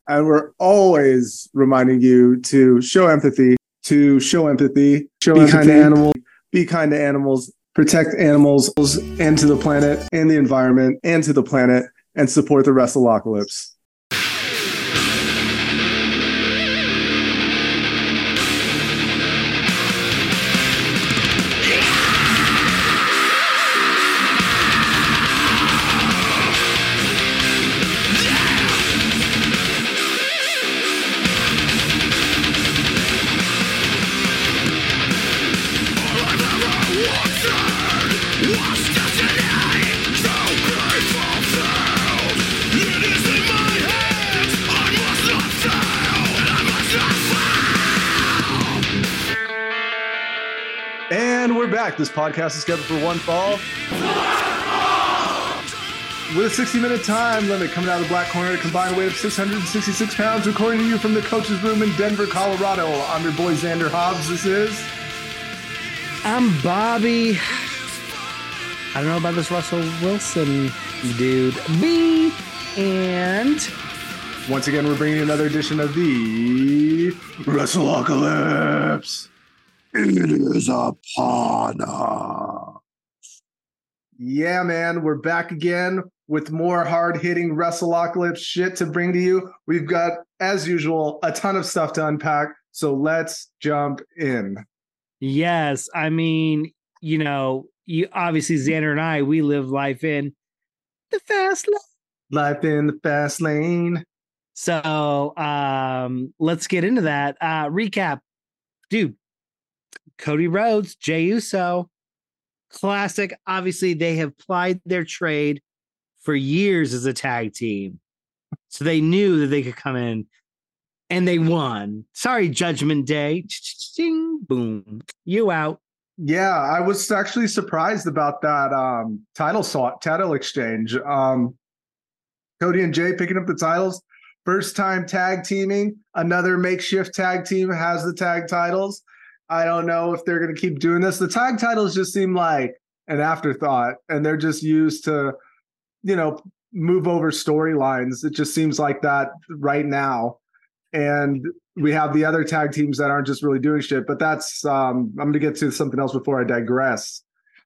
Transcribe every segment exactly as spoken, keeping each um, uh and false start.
And we're always reminding you to show empathy, to show empathy, show be empathy, kind to animals, be kind to animals, protect animals and to the planet and the environment and to the planet, and support the Wrestleocalypse. And we're back. This podcast is scheduled for one fall. With a sixty-minute time limit coming out of the black corner, a combined weight of six hundred sixty-six pounds, recording to you from the coach's room in Denver, Colorado. I'm your boy, Xander Hobbs. This is... I'm Bobby. I don't know about this Russell Wilson dude. B. And... once again, we're bringing you another edition of the Wrestleocalypse. It is upon us. Yeah, man, we're back again with more hard-hitting Wrestleocalypse shit to bring to you. We've got, as usual, a ton of stuff to unpack, so let's jump in. Yes, I mean, you know, you obviously, Xander and I, we live life in the fast lane. Life in the fast lane. So um, let's get into that. Uh, recap. Dude. Cody Rhodes, Jey Uso, classic. Obviously, they have plied their trade for years as a tag team. So they knew that they could come in and they won. Sorry, Judgment Day. Ding, boom. You out. Yeah, I was actually surprised about that um, title sought, title exchange. Um, Cody and Jey picking up the titles. First time tag teaming. Another makeshift tag team has the tag titles. I don't know if they're going to keep doing this. The tag titles just seem like an afterthought, and they're just used to, you know, move over storylines. It just seems like that right now. And we have the other tag teams that aren't just really doing shit, but that's, um, I'm going to get to something else before I digress.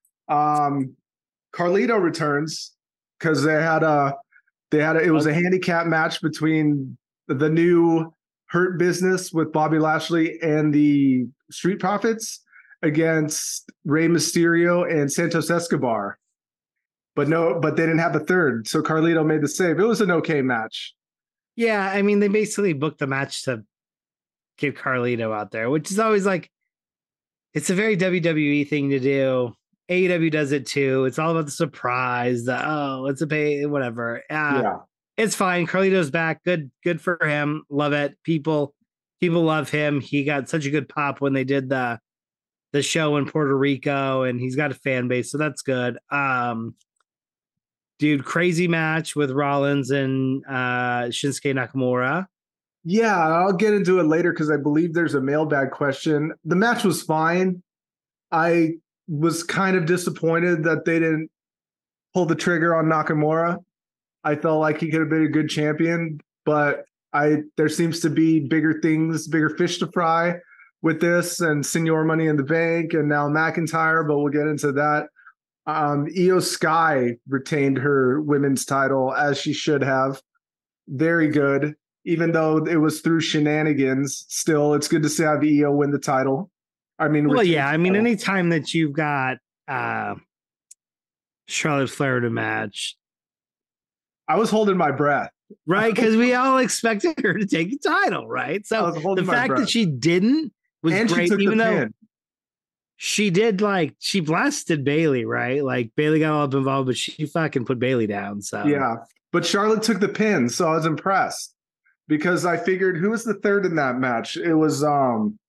Um, Carlito returns because they had a, they had a, it was a handicap match between the new Hurt Business with Bobby Lashley and the Street Profits against Rey Mysterio and Santos Escobar. But no, but they didn't have a third. So Carlito made the save. It was an okay match. Yeah, I mean, they basically booked the match to get Carlito out there, which is always like, it's a very W W E thing to do. A E W does it too. It's all about the surprise, the, oh, it's a pay, whatever. Uh, yeah. It's fine. Carlito's back. Good, good for him. Love it. People, people love him. He got such a good pop when they did the the show in Puerto Rico, and he's got a fan base, so that's good. Um, dude, crazy match with Rollins and uh, Shinsuke Nakamura. Yeah, I'll get into it later because I believe there's a mailbag question. The match was fine. I was kind of disappointed that they didn't pull the trigger on Nakamura. I felt like he could have been a good champion, but I there seems to be bigger things, bigger fish to fry with this, and Senior Money in the Bank, and now McIntyre, but we'll get into that. Um, Io Sky retained her women's title, as she should have. Very good. Even though it was through shenanigans, still, it's good to see have Io win the title. I mean, well, yeah, I mean, anytime that you've got uh, Charlotte Flair to match, I was holding my breath. Right, because we all expected her to take the title, right? So the fact that she didn't was and great, even though pin. She did, like, she blasted Bailey, right? Like, Bailey got all up involved, but she fucking put Bailey down, so. Yeah, but Charlotte took the pin, so I was impressed. Because I figured, who was the third in that match? It was um,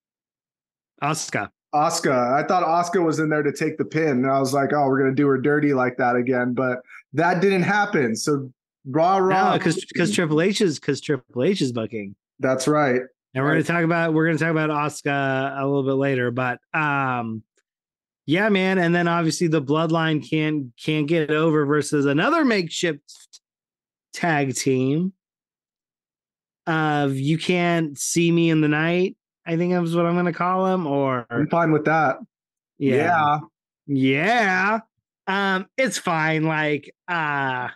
Asuka. Asuka. I thought Asuka was in there to take the pin. And I was like, oh, we're going to do her dirty like that again. But that didn't happen. So, rah, rah. No, because because Triple H is because Triple H is booking. That's right. And we're right. gonna talk about we're gonna talk about Asuka a little bit later, but um, yeah, man. And then obviously the Bloodline can't can't get over versus another makeshift tag team. of You Can't See Me in the Night, I think that's what I'm going to call him. Or I'm fine with that. yeah, yeah. Um, it's fine. Like, uh,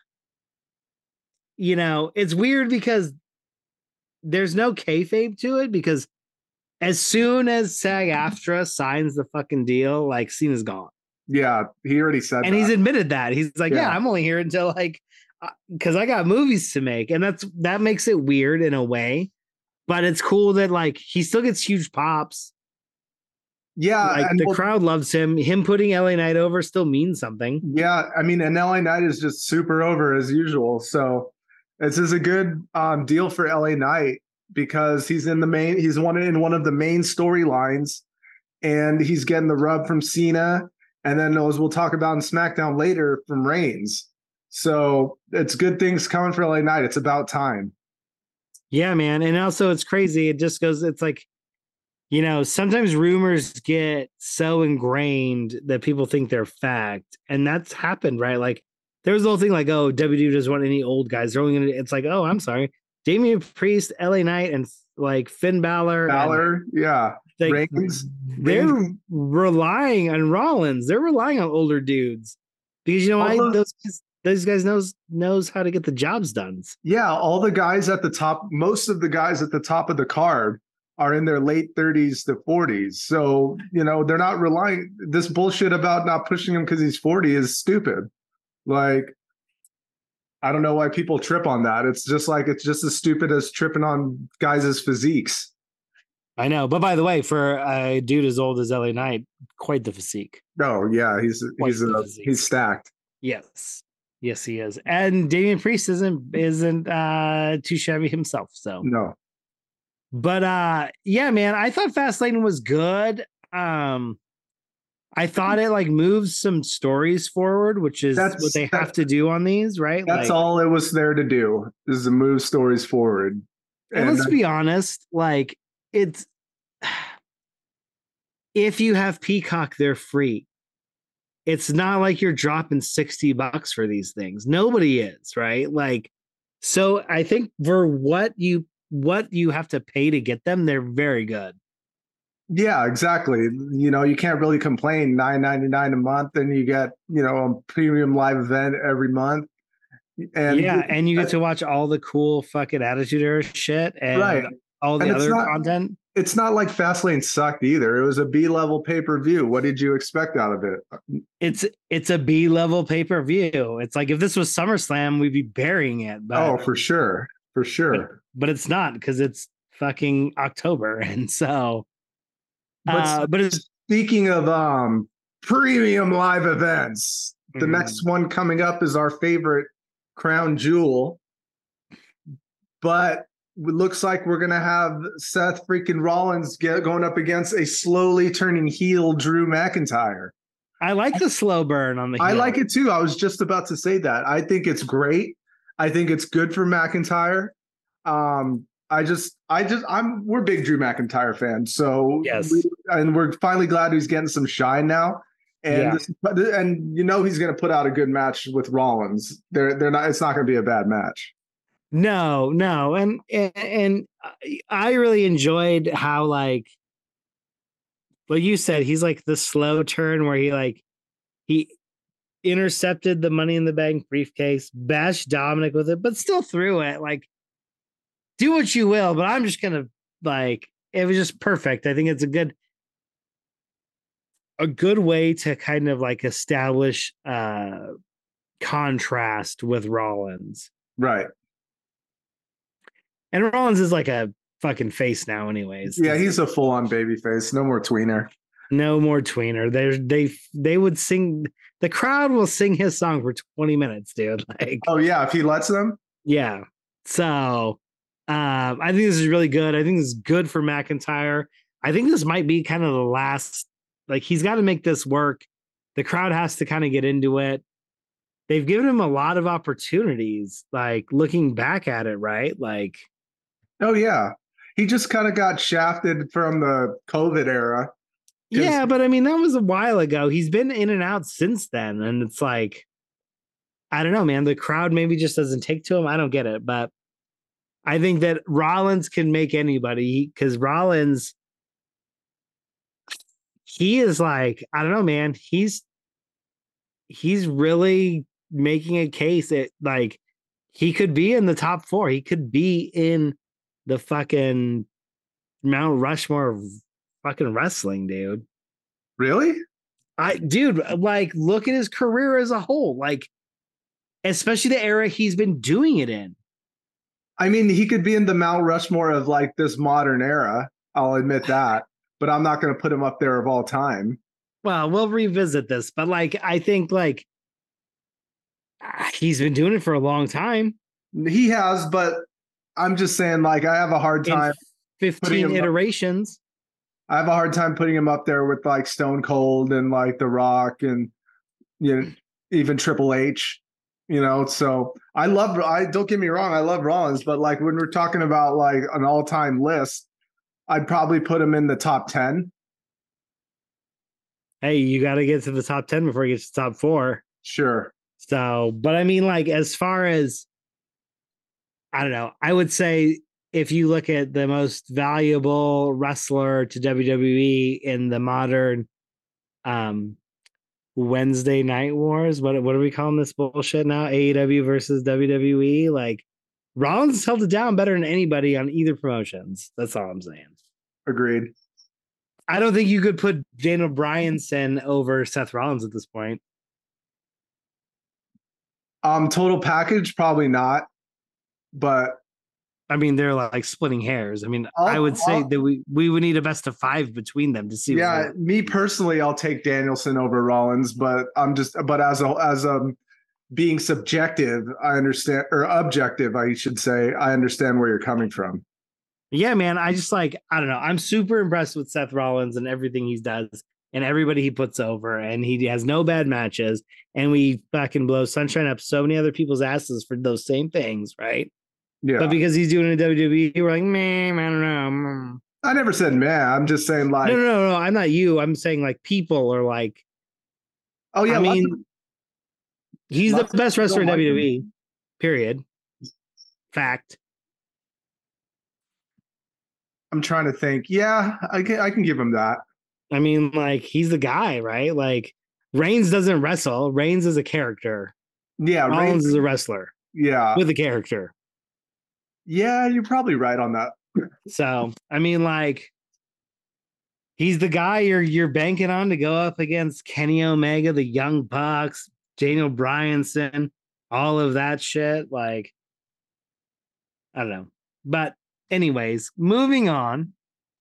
you know, it's weird because there's no kayfabe to it because as soon as SAG-AFTRA signs the fucking deal, like Cena's gone. Yeah, he already said and that. he's admitted that. He's like, yeah, Yeah. I'm only here until like because I got movies to make. And that's that makes it weird in a way. But it's cool that like he still gets huge pops. Yeah, Like and the well, crowd loves him. Him putting L A Knight over still means something. yeah, I mean, and L A Knight is just super over as usual. So this is a good um, deal for L A Knight because he's in the main. He's one in one of the main storylines, and he's getting the rub from Cena, and then as we'll talk about in SmackDown later from Reigns. So it's good things coming for L A Knight. It's about time. Yeah, man. And also it's crazy. It just goes, it's like, you know, sometimes rumors get so ingrained that people think they're fact. And that's happened, right? Like there was the whole thing like, oh, W W E doesn't want any old guys. They're only gonna, it's like, oh, I'm sorry. Damian Priest, L A Knight, and like Finn Balor. Balor, and, yeah. like, Reigns. They're Reigns. relying on Rollins. They're relying on older dudes. Because you know why? Those those guys knows knows how to get the jobs done. Yeah, all the guys at the top, most of the guys at the top of the card are in their late thirties to forties. So, you know, they're not relying. This bullshit about not pushing him because he's forty is stupid. Like, I don't know why people trip on that. It's just like, it's just as stupid as tripping on guys' physiques. I know. But by the way, for a dude as old as L A Knight, quite the physique. Oh, yeah. He's quite he's a, he's stacked. Yes. Yes, he is. And Damian Priest isn't isn't uh too shabby himself. So no. But uh yeah, man, I thought Fastlane was good. Um I thought it like moves some stories forward, which is that's, what they that, have to do on these, right? That's like, all it was there to do, is to move stories forward. And, and let's be honest, like it's if you have Peacock, they're free. It's not like you're dropping sixty bucks for these things. Nobody is, right? Like, so I think for what you what you have to pay to get them, they're very good. Yeah, exactly. You know, you can't really complain. nine ninety-nine a month, and you get, you know, a premium live event every month. And yeah, and you get to watch all the cool fucking Attitude Era shit and right. all the and other not, content. It's not like Fastlane sucked either. It was a B level pay per view. What did you expect out of it? It's it's a B level pay per view. It's like if this was SummerSlam, we'd be burying it. But, oh, for sure, for sure. But, but it's not because it's fucking October, and so. But, uh, but it's, speaking of um premium live events, the mm. next one coming up is our favorite crown jewel. But it looks like we're gonna have Seth freaking Rollins get, going up against a slowly turning heel Drew McIntyre. I like the slow burn on the heel. I like it too. I was just about to say that. I think it's great. I think it's good for McIntyre. Um, I just, I just, I'm, we're big Drew McIntyre fans. So, yes. We, and we're finally glad he's getting some shine now. And, yeah. this, and you know, he's going to put out a good match with Rollins. They're, they're not, it's not going to be a bad match. No, no. And, and, and I really enjoyed how, like, well, you said he's like the slow turn where he, like, he intercepted the Money in the Bank briefcase, bashed Dominic with it, but still threw it. Like, do what you will, but I'm just gonna like it was just perfect. I think it's a good a good way to kind of like establish uh contrast with Rollins. Right. And Rollins is like a fucking face now anyways. Yeah, he's a full-on baby face. No more tweener. No more tweener. They they they would sing the crowd will sing his song for twenty minutes, dude. Like oh yeah, if he lets them. Yeah. So Um, I think this is really good. I think this is good for McIntyre. I think this might be kind of the last, like he's got to make this work. The crowd has to kind of get into it. They've given him a lot of opportunities, like looking back at it, right? Like, oh yeah, he just kind of got shafted from the COVID era. Yeah, but I mean, that was a while ago. He's been in and out since then. And it's like, I don't know, man, the crowd maybe just doesn't take to him. I don't get it, but I think that Rollins can make anybody because Rollins, he is like, I don't know, man. He's he's really making a case that like he could be in the top four. He could be in the fucking Mount Rushmore of fucking wrestling, dude. Really? I dude, like look at his career as a whole. Like, especially the era he's been doing it in. I mean, he could be in the Mount Rushmore of like this modern era. I'll admit that, but I'm not going to put him up there of all time. Well, we'll revisit this, but like, I think like he's been doing it for a long time. He has, but I'm just saying, like, I have a hard time. In fifteen iterations. Up, I have a hard time putting him up there with like Stone Cold and like The Rock and you know even Triple H. You know, so I love. I don't get me wrong, I love Rollins, but like when we're talking about like an all-time list, I'd probably put him in the top ten. Hey, you got to get to the top ten before you get to the top four. Sure. So, but I mean, like, as far as, I don't know, I would say if you look at the most valuable wrestler to W W E in the modern um, Wednesday Night Wars, what, what are we calling this bullshit now? A E W versus W W E? Like, Rollins held it down better than anybody on either promotions. That's all I'm saying. Agreed. I don't think you could put Daniel Bryanson over Seth Rollins at this point. Um, total package, probably not. But I mean, they're like splitting hairs. I mean, I'll, I would say I'll, that we we would need a best of five between them to see. Yeah, me personally, I'll take Danielson over Rollins, but I'm just, but as a as a being subjective, I understand, or objective, I should say, I understand where you're coming from. Yeah, man. I just like, I don't know. I'm super impressed with Seth Rollins and everything he does and everybody he puts over. And he has no bad matches. And we fucking blow sunshine up so many other people's asses for those same things, right? Yeah. But because he's doing it in W W E, we're like, man, I don't know. I never said man. I'm just saying like. No, no, no, no. I'm not you. I'm saying like people are like. Oh, yeah. I mean, of, he's the best wrestler in like W W E, him. Period. Fact. I'm trying to think. Yeah, I can I can give him that. I mean, like, he's the guy, right? Like, Reigns doesn't wrestle. Reigns is a character. Yeah, Rollins Reigns, is a wrestler. Yeah. With a character. Yeah, you're probably right on that. So, I mean, like, he's the guy you're you're banking on to go up against Kenny Omega, the Young Bucks, Daniel Bryanson, all of that shit. Like, I don't know. But anyways, moving on.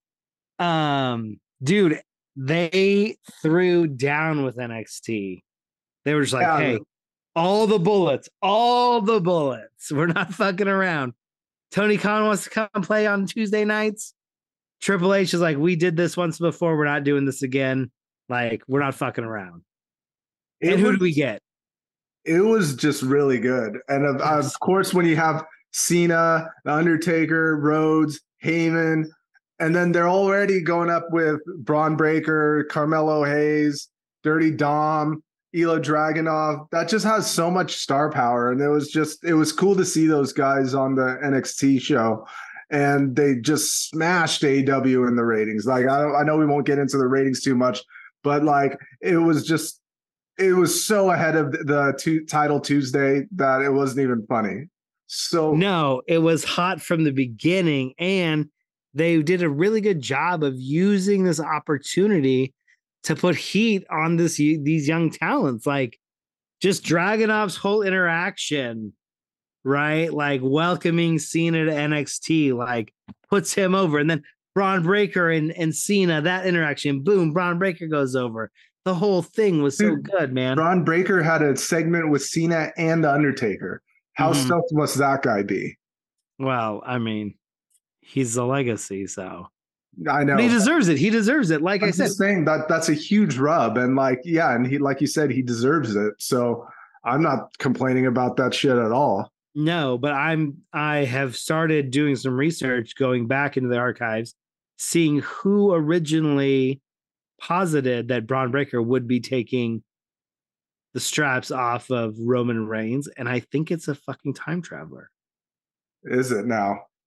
Um, dude, they threw down with N X T. They were just like, yeah, hey, all the bullets, all the bullets. We're not fucking around. Tony Khan wants to come play on Tuesday nights. Triple H is like, we did this once before. We're not doing this again. Like, we're not fucking around. It and who was, do we get? It was just really good. And of, of course, when you have Cena, The Undertaker, Rhodes, Heyman, and then they're already going up with Braun Breaker, Carmelo Hayes, Dirty Dom, Ilya Dragunov. That just has so much star power. And it was just, it was cool to see those guys on the N X T show. And they just smashed A E W in the ratings. Like, I, I know we won't get into the ratings too much, but like, it was just, it was so ahead of the two, title Tuesday that it wasn't even funny. So no, it was hot from the beginning, and they did a really good job of using this opportunity to put heat on this these young talents. Like, just Dragunov's whole interaction, right? Like, welcoming Cena to N X T, like, puts him over. And then Braun Breaker and, and Cena, that interaction, boom, Braun Breaker goes over. The whole thing was so Dude, good, man. Braun Breaker had a segment with Cena and The Undertaker. How mm-hmm. stoked must that guy be? Well, I mean, he's a legacy, so I know but he deserves it. He deserves it. Like I'm I said, saying that that's a huge rub, and like, yeah, and he, like you said, he deserves it. So I'm not complaining about that shit at all. No, but I'm. I have started doing some research, going back into the archives, seeing who originally posited that Braun Breaker would be taking the straps off of Roman Reigns, and I think it's a fucking time traveler. Is it now?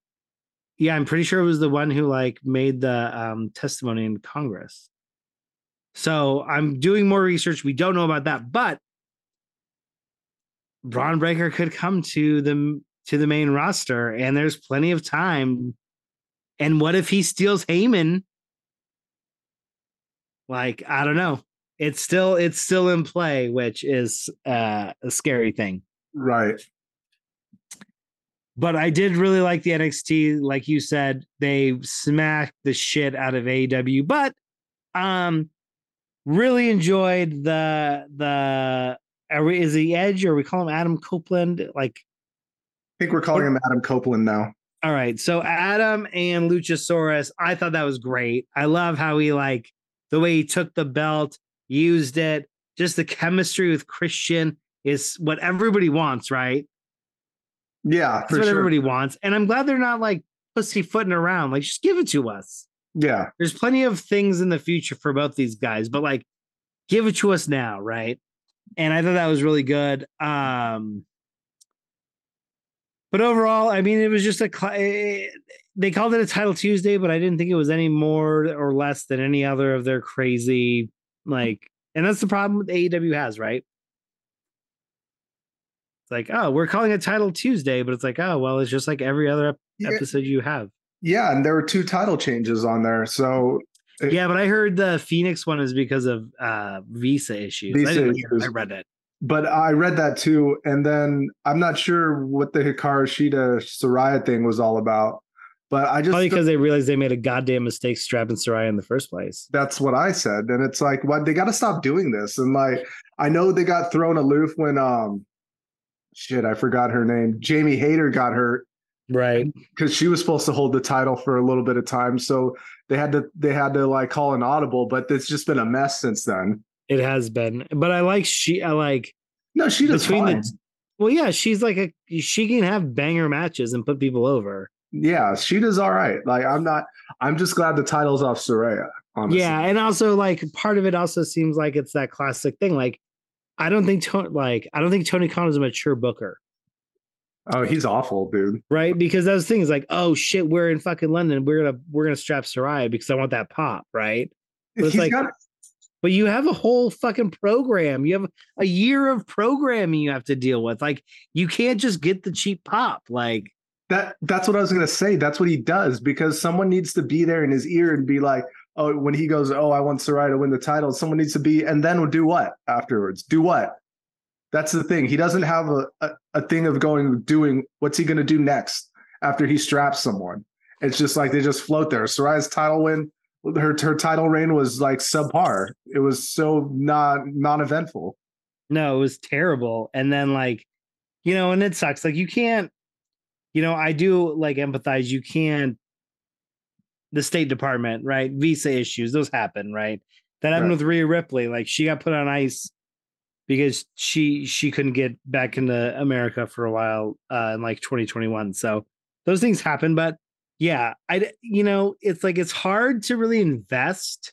Yeah, I'm pretty sure it was the one who like made the um, testimony in Congress. So I'm doing more research. We don't know about that, but Braun Breaker could come to the to the main roster, and there's plenty of time. And what if he steals Heyman? Like, I don't know. It's still it's still in play, which is uh, a scary thing. Right. But I did really like the N X T. Like you said, they smacked the shit out of A E W. But um, really enjoyed the the. Are we, is he Edge or we call him Adam Copeland? Like, I think we're calling him Adam Copeland now. All right, so Adam and Luchasaurus, I thought that was great. I love how he like the way he took the belt, used it. Just the chemistry with Christian is what everybody wants, right? Yeah, That's for what sure. everybody wants. And I'm glad they're not like pussyfooting around. Like, just give it to us. Yeah. There's plenty of things in the future for both these guys, but like, give it to us now, right? And I thought that was really good. Um, but overall, I mean, it was just a. They called it a Title Tuesday, but I didn't think it was any more or less than any other of their crazy, like, and that's the problem with A E W has, right? It's like, oh, we're calling it Title Tuesday, but it's like, oh, well, it's just like every other ep- Yeah. episode you have. Yeah, and there were two title changes on there. So it, yeah, but I heard the Phoenix one is because of uh, visa issues. Visa I didn't issues. hear, I read it. But I read that too. And then I'm not sure what the Hikaru Shida Saraya thing was all about. But I just probably because they realized they made a goddamn mistake strapping Saraya in the first place. That's what I said. And it's like, what, they got to stop doing this. And like, I know they got thrown aloof when um shit, I forgot her name. Jamie Hayter got hurt. Right. Because she was supposed to hold the title for a little bit of time. So they had to they had to like call an audible, but it's just been a mess since then. It has been. But I like she I like No, she does fine. The, well, yeah, she's like a she can have banger matches and put people over. Yeah, she does all right. Like I'm not I'm just glad the title's off Saraya, honestly. Yeah, and also like part of it also seems like it's that classic thing. Like I don't think like I don't think Tony Khan is a mature booker. Oh, he's awful, dude. Right? Because those things like, oh shit, we're in fucking London. We're gonna we're gonna strap Saraya because I want that pop, right? But it's like, got... but you have a whole fucking program. You have a year of programming you have to deal with. Like, you can't just get the cheap pop. Like that. That's what I was gonna say. That's what he does because someone needs to be there in his ear and be like, oh, when he goes, oh, I want Saraya to win the title. Someone needs to be, and then we'll do what afterwards? Do what? That's the thing. He doesn't have a, a, a thing of going, doing, what's he going to do next after he straps someone? It's just like they just float there. Saraya's title win, her, her title reign was like subpar. It was so not non-eventful. No, it was terrible. And then like, you know, and it sucks. Like you can't, you know, I do like empathize. You can't, the State Department, right? Visa issues, those happen, right? That happened right. with Rhea Ripley. Like she got put on ice because she she couldn't get back into America for a while uh, in like twenty twenty-one. So those things happen. But yeah, I you know, it's like it's hard to really invest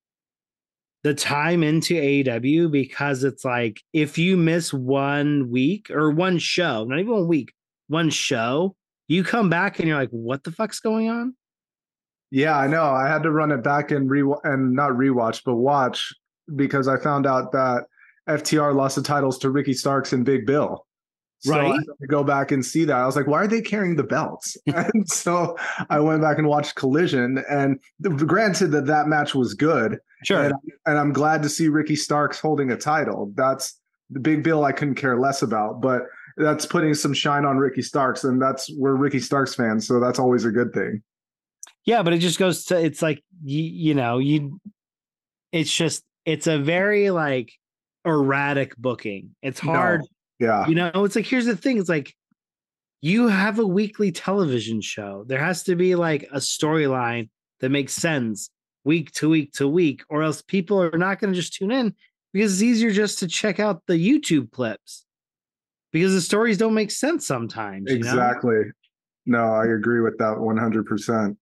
the time into A E W because it's like if you miss one week or one show, not even one week, one show, you come back and you're like, what the fuck's going on? Yeah, I know. I had to run it back and re and not rewatch, but watch because I found out that F T R lost the titles to Ricky Starks and Big Bill. So right. I had to go back and see that. I was like, why are they carrying the belts? And so I went back and watched Collision. And granted that that match was good. Sure. And, and I'm glad to see Ricky Starks holding a title. That's the Big Bill I couldn't care less about. But that's putting some shine on Ricky Starks. And that's we're Ricky Starks fans. So that's always a good thing. Yeah, but it just goes to, it's like, you, you know, you, it's just, it's a very like, erratic booking. It's hard. No. Yeah. You know, it's like, here's the thing. It's like, you have a weekly television show. There has to be like a storyline that makes sense week to week to week, or else people are not going to just tune in because it's easier just to check out the YouTube clips because the stories don't make sense sometimes. Exactly. You know? No, I agree with that one hundred percent.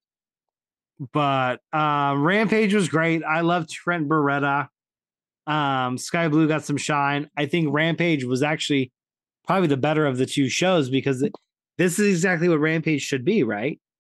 But uh, Rampage was great. I loved Trent Beretta. Um, Sky Blue got some shine. I think Rampage was actually probably the better of the two shows because it, this is exactly what Rampage should be, right?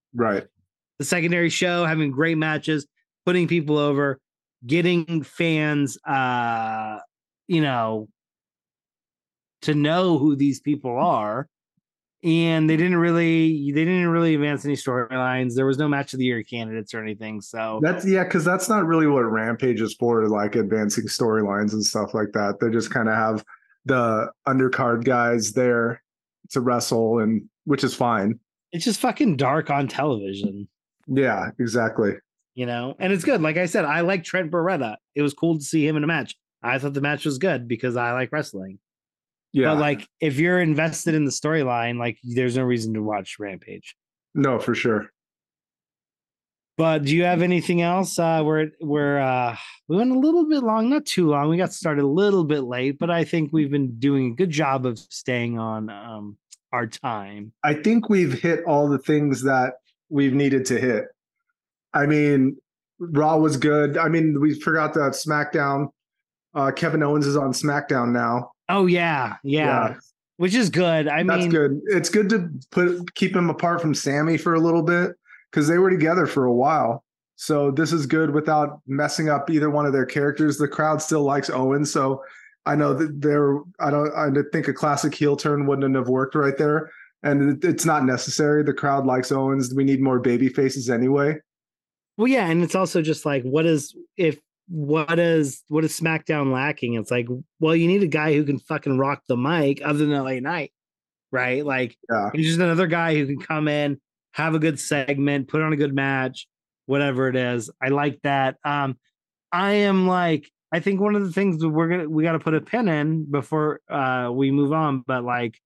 Right. The secondary show, having great matches, putting people over, getting fans, uh, you know, to know who these people are. And they didn't really, they didn't really advance any storylines. There was no match of the year candidates or anything. So that's yeah, because that's not really what Rampage is for, like advancing storylines and stuff like that. They just kind of have the undercard guys there to wrestle, and which is fine. It's just fucking dark on television. Yeah, exactly. You know, and it's good. Like I said, I like Trent Beretta. It was cool to see him in a match. I thought the match was good because I like wrestling. Yeah. But like, if you're invested in the storyline, like, there's no reason to watch Rampage. No, for sure. But do you have anything else? Uh, we're we're uh, we went a little bit long, not too long. We got started a little bit late, but I think we've been doing a good job of staying on um, our time. I think we've hit all the things that we've needed to hit. I mean, Raw was good. I mean, we forgot that SmackDown. Uh, Kevin Owens is on SmackDown now. Oh yeah, yeah, yeah. Which is good. I That's mean, good. It's good to put keep him apart from Sammy for a little bit because they were together for a while. So this is good without messing up either one of their characters. The crowd still likes Owens, so I know that they're. I don't. I think a classic heel turn wouldn't have worked right there, and it's not necessary. The crowd likes Owens. We need more baby faces anyway. Well, yeah, and it's also just like, what is if. What is what is SmackDown lacking? It's like, well, you need a guy who can fucking rock the mic other than L A Knight, right? Like, yeah. He's just another guy who can come in, have a good segment, put on a good match, whatever it is. I like that. Um, I am like, I think one of the things that we're gonna we got to put a pin in before uh we move on, but like,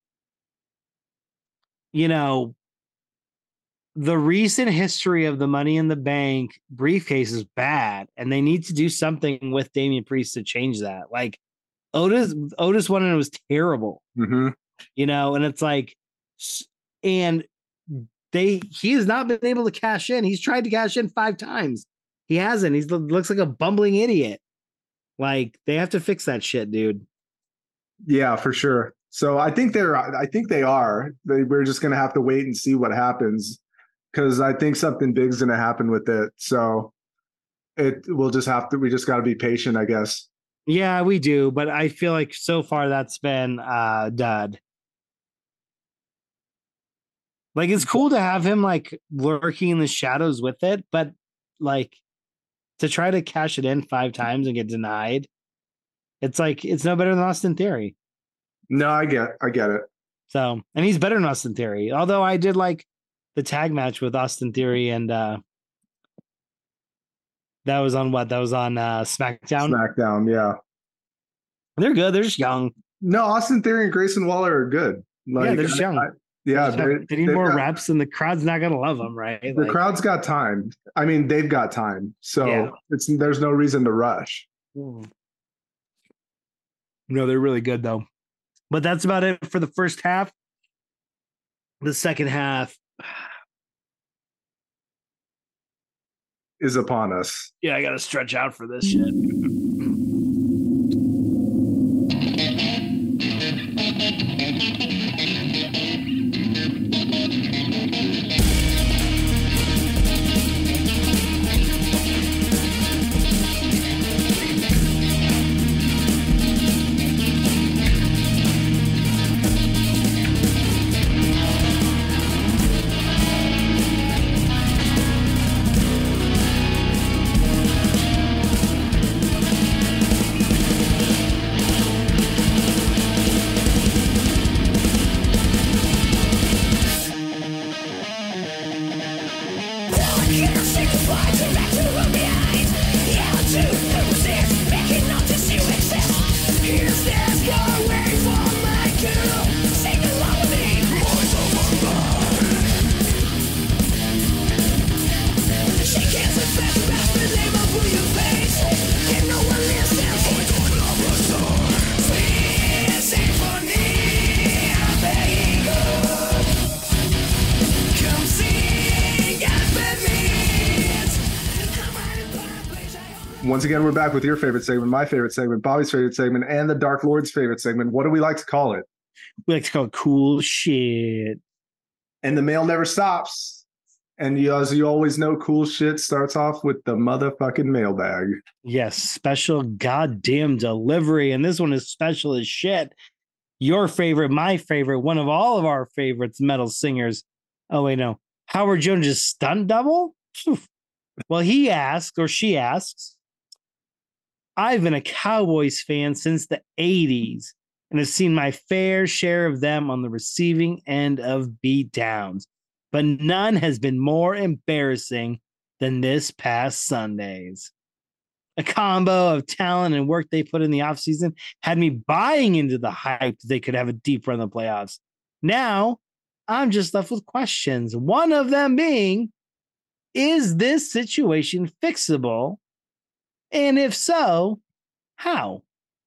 you know, the recent history of the Money in the Bank briefcase is bad, and they need to do something with Damian Priest to change that. Like Otis, Otis won and it was terrible, mm-hmm. you know, and it's like, and they he has not been able to cash in. He's tried to cash in five times. He hasn't. He looks like a bumbling idiot. Like, they have to fix that shit, dude. Yeah, for sure. So I think they're. I think they are. They, we're just gonna have to wait and see what happens. Because I think something big's going to happen with it. So it we'll just have to, we just got to be patient, I guess. Yeah, we do. But I feel like so far that's been uh, dud. Like, it's cool to have him like lurking in the shadows with it. But like, to try to cash it in five times and get denied, it's like, it's no better than Austin Theory. No, I get, I get it. So, and he's better than Austin Theory. Although I did like the tag match with Austin Theory, and uh that was on what? That was on uh SmackDown. SmackDown, yeah. They're good. They're just young. No, Austin Theory and Grayson Waller are good. Like, yeah, they're just young. I, yeah, they, they need more got, reps, and the crowd's not gonna love them, right? The like, crowd's got time. I mean, they've got time, so yeah. it's there's no reason to rush. No, they're really good though. But that's about it for the first half. The second half is upon us. Yeah, I gotta stretch out for this shit. Once again, we're back with your favorite segment, my favorite segment, Bobby's favorite segment, and the Dark Lord's favorite segment. What do we like to call it? We like to call it cool shit. And the mail never stops. And you, as you always know, cool shit starts off with the motherfucking mailbag. Yes, special goddamn delivery. And this one is special as shit. Your favorite, my favorite, one of all of our favorites, metal singers. Oh, wait, no. Howard Jones' stunt double? Well, he asks, or she asks, I've been a Cowboys fan since the eighties and have seen my fair share of them on the receiving end of beatdowns, but none has been more embarrassing than this past Sunday's. A combo of talent and work they put in the offseason had me buying into the hype that they could have a deep run in the playoffs. Now, I'm just left with questions. One of them being, is this situation fixable? And if so, how?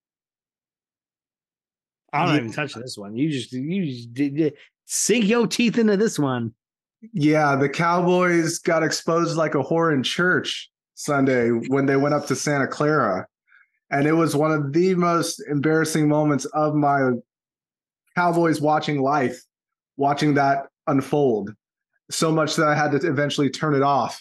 I'm not even touching this one. You just you just did sink your teeth into this one. Yeah, the Cowboys got exposed like a whore in church Sunday when they went up to Santa Clara. And it was one of the most embarrassing moments of my Cowboys watching life, watching that unfold. So much that I had to eventually turn it off.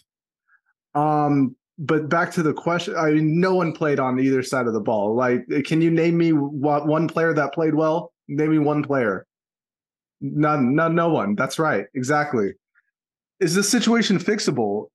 Um, but back to the question, I mean, no one played on either side of the ball. Like, can you name me what, one player that played well? Name me one player. None, none, no one. That's right. Exactly. Is this situation fixable?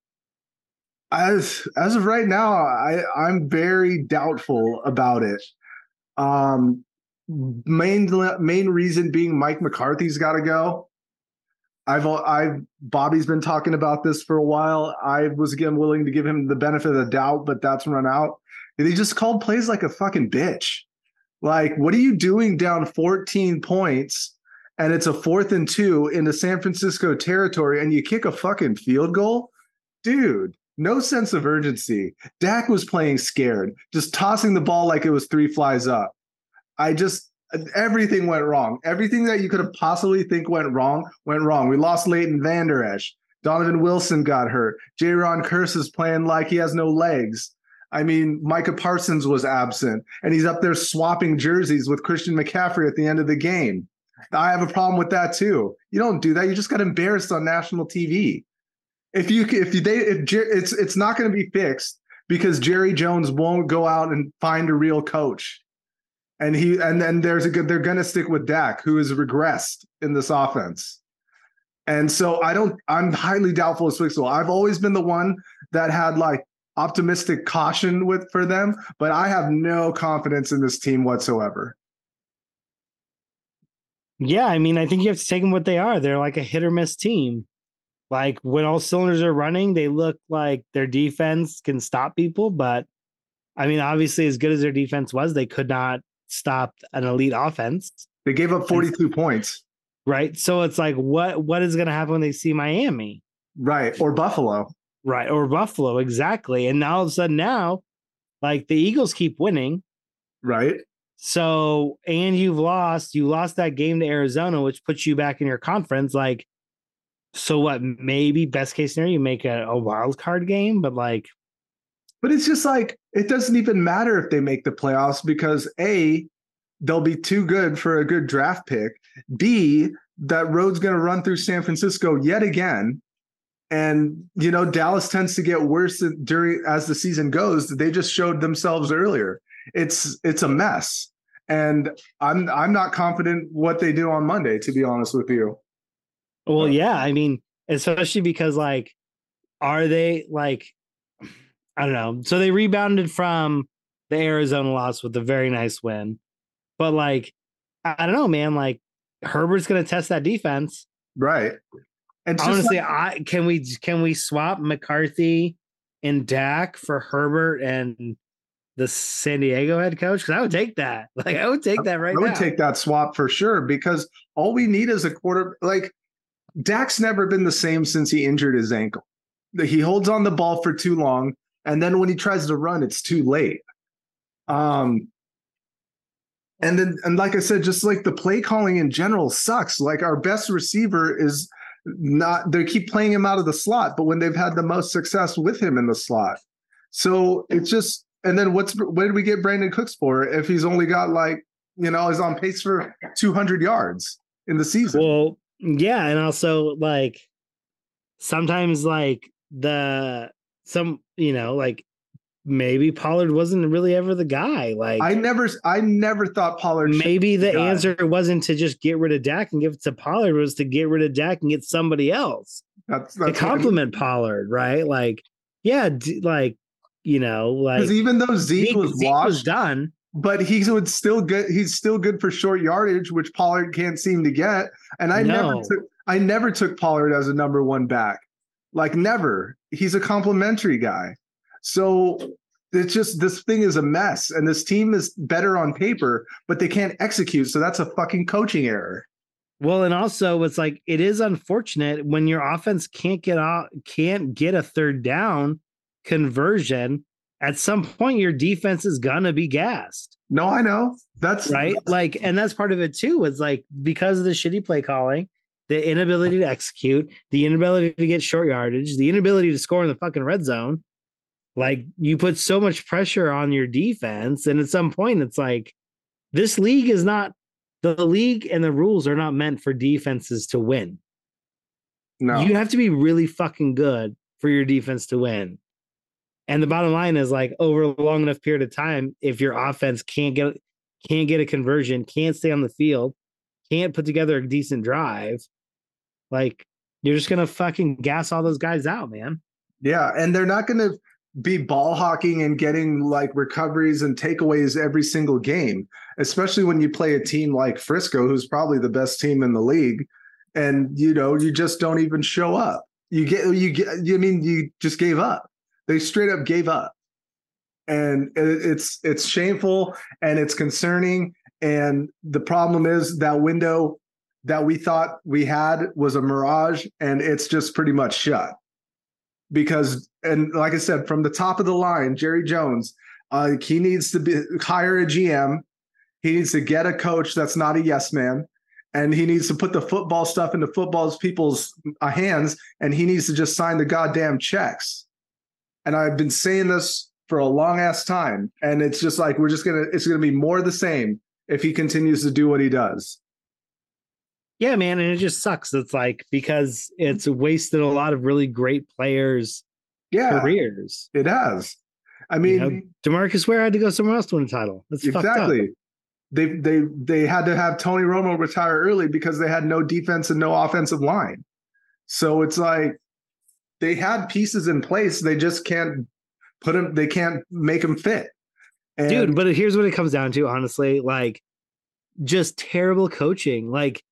As as of right now, I I'm very doubtful about it. Um, main main reason being Mike McCarthy's got to go. I've I've Bobby's been talking about this for a while. I was again willing to give him the benefit of the doubt, but that's run out. And he just called plays like a fucking bitch. Like, what are you doing down fourteen points? And it's a fourth and two into San Francisco territory, and you kick a fucking field goal? Dude, no sense of urgency. Dak was playing scared, just tossing the ball like it was three flies up. I just, everything went wrong. Everything that you could have possibly think went wrong, went wrong. We lost Leighton Vander Esch. Donovan Wilson got hurt. J-Ron Curse is playing like he has no legs. I mean, Micah Parsons was absent, and he's up there swapping jerseys with Christian McCaffrey at the end of the game. I have a problem with that too. You don't do that. You just got embarrassed on national T V. If you if you they if it's it's not going to be fixed because Jerry Jones won't go out and find a real coach, and he and then there's a good they're going to stick with Dak, who has regressed in this offense. And so I don't. I'm highly doubtful it's fixable. I've always been the one that had like optimistic caution with for them, but I have no confidence in this team whatsoever. Yeah, I mean, I think you have to take them what they are. They're like a hit or miss team. Like when all cylinders are running, they look like their defense can stop people. But I mean, obviously, as good as their defense was, they could not stop an elite offense. They gave up forty-two and, points. Right. So it's like, what what is going to happen when they see Miami? Right. Or Buffalo. Right. Or Buffalo. Exactly. And now all of a sudden now, like the Eagles keep winning. Right. So, and you've lost, you lost that game to Arizona, which puts you back in your conference. Like, so what, maybe best case scenario, you make a, a wild card game, but like, but it's just like, it doesn't even matter if they make the playoffs because A, they'll be too good for a good draft pick. B, that road's going to run through San Francisco yet again. And, you know, Dallas tends to get worse during as the season goes. They just showed themselves earlier. It's it's a mess. And I'm I'm not confident what they do on Monday, to be honest with you. Well, yeah, I mean, especially because like, are they like, I don't know. So they rebounded from the Arizona loss with a very nice win. But like, I don't know, man, like Herbert's going to test that defense. Right. And honestly, like, I can we can we swap McCarthy and Dak for Herbert and the San Diego head coach? Because I would take that. Like I would take that right now. I would now. take that swap for sure because all we need is a quarter. Like Dak's never been the same since he injured his ankle. He holds on the ball for too long, and then when he tries to run, it's too late. Um, and then and like I said, just like the play calling in general sucks. Like our best receiver is not. They keep playing him out of the slot, but when they've had the most success with him in the slot, so it's just. And then what's what did we get Brandon Cooks for if he's only got like, you know, is on pace for two hundred yards in the season? Well, yeah. And also like sometimes like the some you know like maybe Pollard wasn't really ever the guy. Like I never, I never thought Pollard. Maybe the guy. answer wasn't to just get rid of Dak and give it to Pollard, was to get rid of Dak and get somebody else that's, that's to complement Pollard, right? Like, yeah, d- like you know, like because even though Zeke, Zeke was Zeke washed, was done, but he would still get. He's still good for short yardage, which Pollard can't seem to get. And I no. never took, I never took Pollard as a number one back, like never. He's a complimentary guy, so. It's just this thing is a mess, and this team is better on paper, but they can't execute. So that's a fucking coaching error. Well, and also it's like it is unfortunate when your offense can't get out, can't get a third down conversion. At some point, your defense is gonna be gassed. No, I know that's right. That's... Like, and that's part of it too. It's like because of the shitty play calling, the inability to execute, the inability to get short yardage, the inability to score in the fucking red zone. Like you put so much pressure on your defense, and at some point it's like this league is not the league and the rules are not meant for defenses to win. No, you have to be really fucking good for your defense to win. And the bottom line is like over a long enough period of time, if your offense can't get can't get a conversion, can't stay on the field, can't put together a decent drive, like you're just gonna fucking gas all those guys out, man. Yeah, and they're not gonna be ball hawking and getting like recoveries and takeaways every single game, especially when you play a team like Frisco, who's probably the best team in the league. And, you know, you just don't even show up. You get, you get, you mean, you just gave up. They straight up gave up. And it's, it's shameful and it's concerning. And the problem is that window that we thought we had was a mirage, and it's just pretty much shut. Because, and like I said, from the top of the line, Jerry Jones, uh, he needs to be hire a G M. He needs to get a coach that's not a yes man, and he needs to put the football stuff into football's people's uh, hands, and he needs to just sign the goddamn checks. And I've been saying this for a long ass time, and it's just like we're just gonna, it's gonna be more of the same if he continues to do what he does. Yeah, man, and it just sucks. It's like because it's wasted a lot of really great players' yeah, careers. It has. I mean, you know, DeMarcus Ware had to go somewhere else to win a title. That's exactly. They they they had to have Tony Romo retire early because they had no defense and no offensive line. So it's like they had pieces in place. They just can't put them. They can't make them fit. And dude, but here's what it comes down to, honestly. Like, just terrible coaching. Like.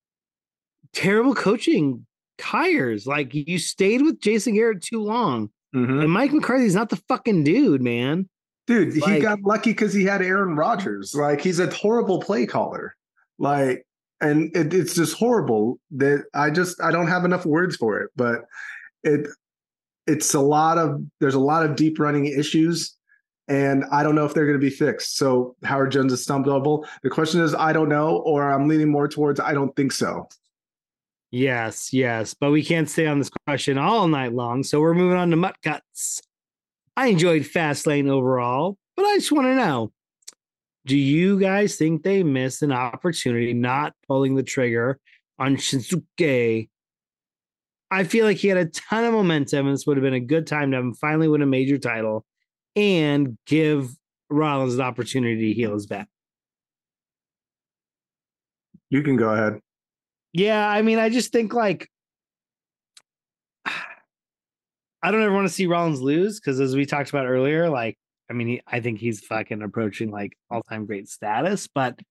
Terrible coaching tires. Like you stayed with Jason Garrett too long, mm-hmm. and Mike McCarthy's not the fucking dude, man. Dude, like, he got lucky because he had Aaron Rodgers. Like he's a horrible play caller. Like, and it, it's just horrible that I just I don't have enough words for it. But it it's a lot of there's a lot of deep running issues, and I don't know if they're going to be fixed. So Howard Jones is stumpable. The question is, I don't know, or I'm leaning more towards I don't think so. Yes, yes, but we can't stay on this question all night long, so we're moving on to Mutt Cuts. I enjoyed Fastlane overall, but I just want to know, do you guys think they missed an opportunity not pulling the trigger on Shinsuke? I feel like he had a ton of momentum, and this would have been a good time to have him finally win a major title and give Rollins an opportunity to heal his back. You can go ahead. Yeah, I mean, I just think like I don't ever want to see Rollins lose because, as we talked about earlier, like I mean, he, I think he's fucking approaching like all-time great status, but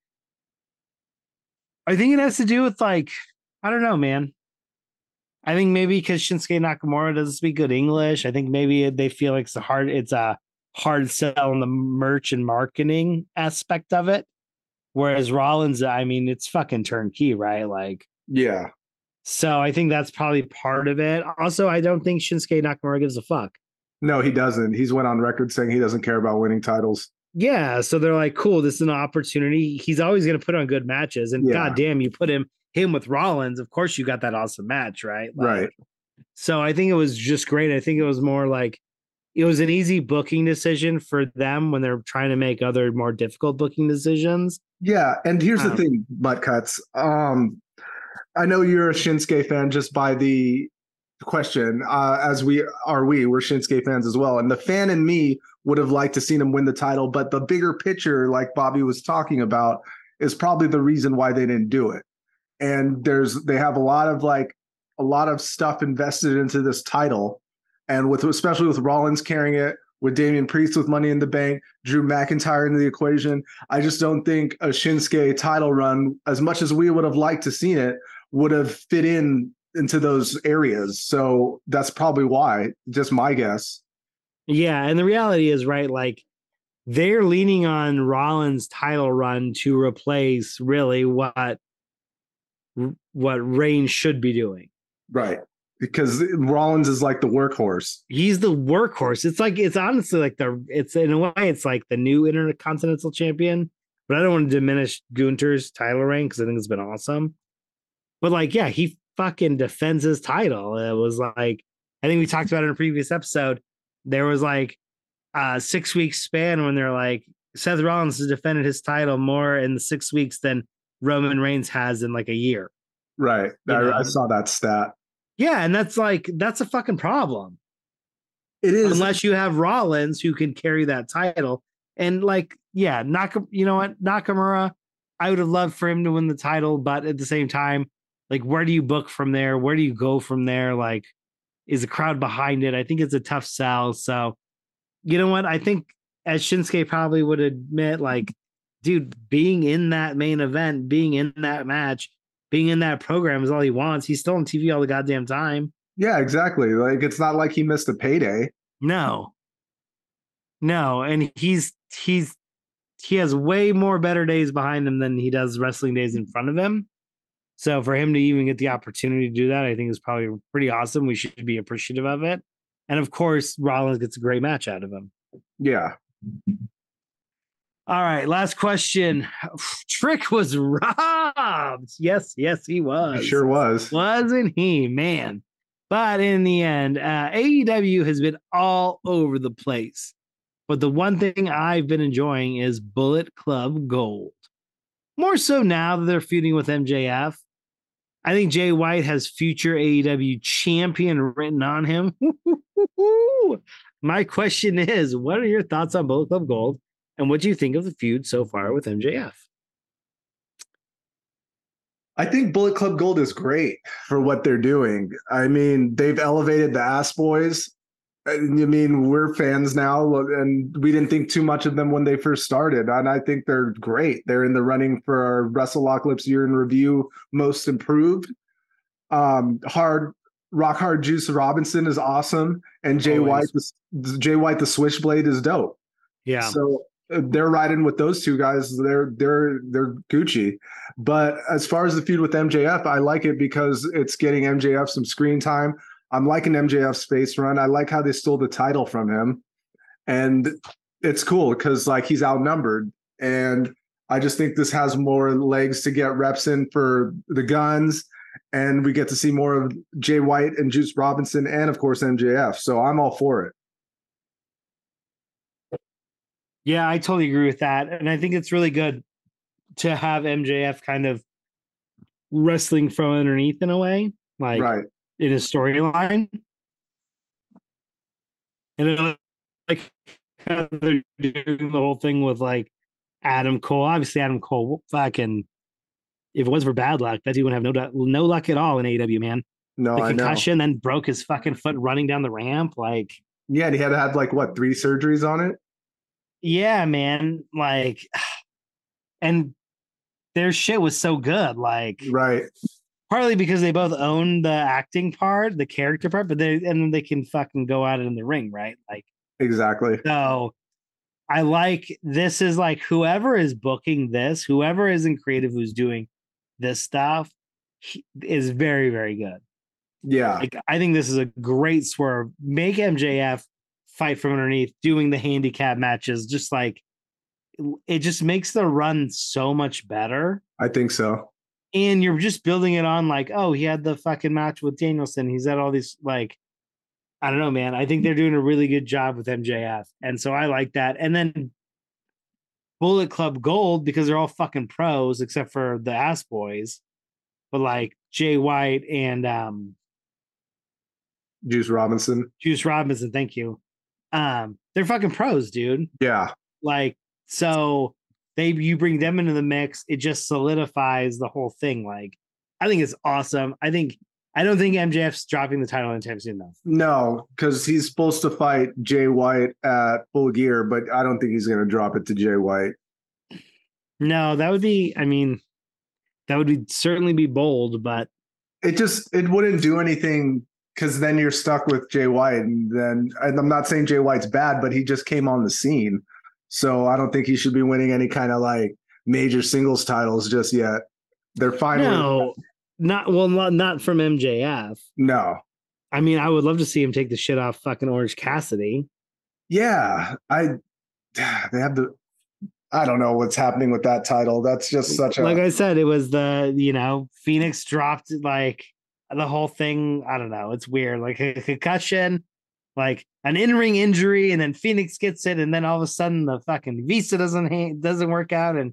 I think it has to do with like I don't know, man. I think maybe because Shinsuke Nakamura doesn't speak good English, I think maybe they feel like it's a hard, it's a hard sell on the merch and marketing aspect of it. Whereas Rollins, I mean, it's fucking turnkey, right? Like, yeah. So I think that's probably part of it. Also, I don't think Shinsuke Nakamura gives a fuck. No, he doesn't. He's went on record saying he doesn't care about winning titles. Yeah. So they're like, cool, this is an opportunity. He's always going to put on good matches. And yeah. goddamn, you put him him with Rollins. Of course, you got that awesome match, right? Like, right. So I think it was just great. I think it was more like it was an easy booking decision for them when they're trying to make other more difficult booking decisions. Yeah, and here's um, the thing, Butt Cuts. Um, I know you're a Shinsuke fan just by the question, uh, as we are, we we're Shinsuke fans as well, and the fan in me would have liked to seen him win the title, but the bigger picture, like Bobby was talking about, is probably the reason why they didn't do it. And there's they have a lot of like a lot of stuff invested into this title, and with especially with Rollins carrying it, with Damian Priest with Money in the Bank, Drew McIntyre into the equation, I just don't think a Shinsuke title run, as much as we would have liked to seen it, would have fit in into those areas. So that's probably why, just my guess. Yeah, and the reality is, right, like they're leaning on Rollins' title run to replace really what what Reigns should be doing. Right. Because Rollins is like the workhorse. He's the workhorse. It's like, it's honestly like the, it's in a way, it's like the new Intercontinental Champion. But I don't want to diminish Gunther's title reign because I think it's been awesome. But like, yeah, he fucking defends his title. It was like, I think we talked about it in a previous episode. There was like a six week span when they're like, Seth Rollins has defended his title more in the six weeks than Roman Reigns has in like a year. Right. I, I saw that stat. Yeah, and that's like, that's a fucking problem. It is. Unless you have Rollins who can carry that title. And like, yeah, Nakam- you know what? Nakamura, I would have loved for him to win the title, but at the same time, like, where do you book from there? Where do you go from there? Like, is the crowd behind it? I think it's a tough sell. So, you know what? I think as Shinsuke probably would admit, like, dude, being in that main event, being in that match, being in that program is all he wants. He's still on T V all the goddamn time. Yeah, exactly. Like, it's not like he missed a payday. No. No, and he's he's he has way more better days behind him than he does wrestling days in front of him. So for him to even get the opportunity to do that, I think is probably pretty awesome. We should be appreciative of it. And of course, Rollins gets a great match out of him. Yeah. All right, last question. Trick was robbed. Yes, yes, he was. He sure was. Wasn't he, man? But in the end, uh, A E W has been all over the place. But the one thing I've been enjoying is Bullet Club Gold. More so now that they're feuding with M J F. I think Jay White has future A E W champion written on him. My question is, what are your thoughts on Bullet Club Gold? And what do you think of the feud so far with M J F? I think Bullet Club Gold is great for what they're doing. I mean, they've elevated the Ass Boys. I mean, we're fans now, and we didn't think too much of them when they first started. And I think they're great. They're in the running for our WrestleLocalypse Year in Review Most Improved. Um, hard Rock Hard Juice Robinson is awesome, and Jay Always. White, the, Jay White, the Switchblade is dope. Yeah. So they're riding with those two guys. They're they're they're Gucci. But as far as the feud with M J F, I like it because it's getting M J F some screen time. I'm liking M J F's face run. I like how they stole the title from him, and it's cool because like he's outnumbered, and I just think this has more legs to get reps in for the Guns, and we get to see more of Jay White and Juice Robinson, and of course M J F. So I'm all for it. Yeah, I totally agree with that. And I think it's really good to have M J F kind of wrestling from underneath in a way, like Right. in his storyline. And it, like how they're doing the whole thing with like Adam Cole. Obviously, Adam Cole fucking, if it was for bad luck, that dude would have no no luck at all in A E W, man. No, The I know. concussion, then broke his fucking foot running down the ramp. Like, Yeah, and he had to have like what, three surgeries on it? yeah, man. Like, and their shit was so good. Like, Right. partly because they both own the acting part, the character part, but they and then they can fucking go at it in the ring, right? Like, Exactly. so I like this is like whoever is booking this, whoever is in creative who's doing this stuff he, is very, very good. Yeah. Like, I think this is a great swerve. Make M J F fight from underneath, doing the handicap matches, just like it just makes the run so much better. I think so. And you're just building it on like, oh, he had the fucking match with Danielson. He's had all these, like, I don't know, man. I think they're doing a really good job with M J F. And so I like that. And then Bullet Club Gold, because they're all fucking pros except for the Ass Boys. But like Jay White and um Juice Robinson. Juice Robinson, thank you. Um, they're fucking pros, dude. Yeah. Like, so they you bring them into the mix, it just solidifies the whole thing. Like, I think it's awesome. I think I don't think M J F's dropping the title anytime soon, though. No, because he's supposed to fight Jay White at Full Gear, but I don't think he's going to drop it to Jay White. No, that would be, I mean, that would be certainly be bold, but it just it wouldn't do anything because then you're stuck with Jay White, and then and I'm not saying Jay White's bad, but he just came on the scene, so I don't think he should be winning any kind of like major singles titles just yet. They're fine. No, with not well, not, not from M J F. No, I mean, I would love to see him take the shit off fucking Orange Cassidy. Yeah, I they have the. I don't know what's happening with that title. That's just such a. Like I said, it was the, you know, Phoenix dropped like the whole thing. I don't know. It's weird. Like a concussion, like an in-ring injury, and then Phoenix gets it, and then all of a sudden the fucking visa doesn't doesn't work out, and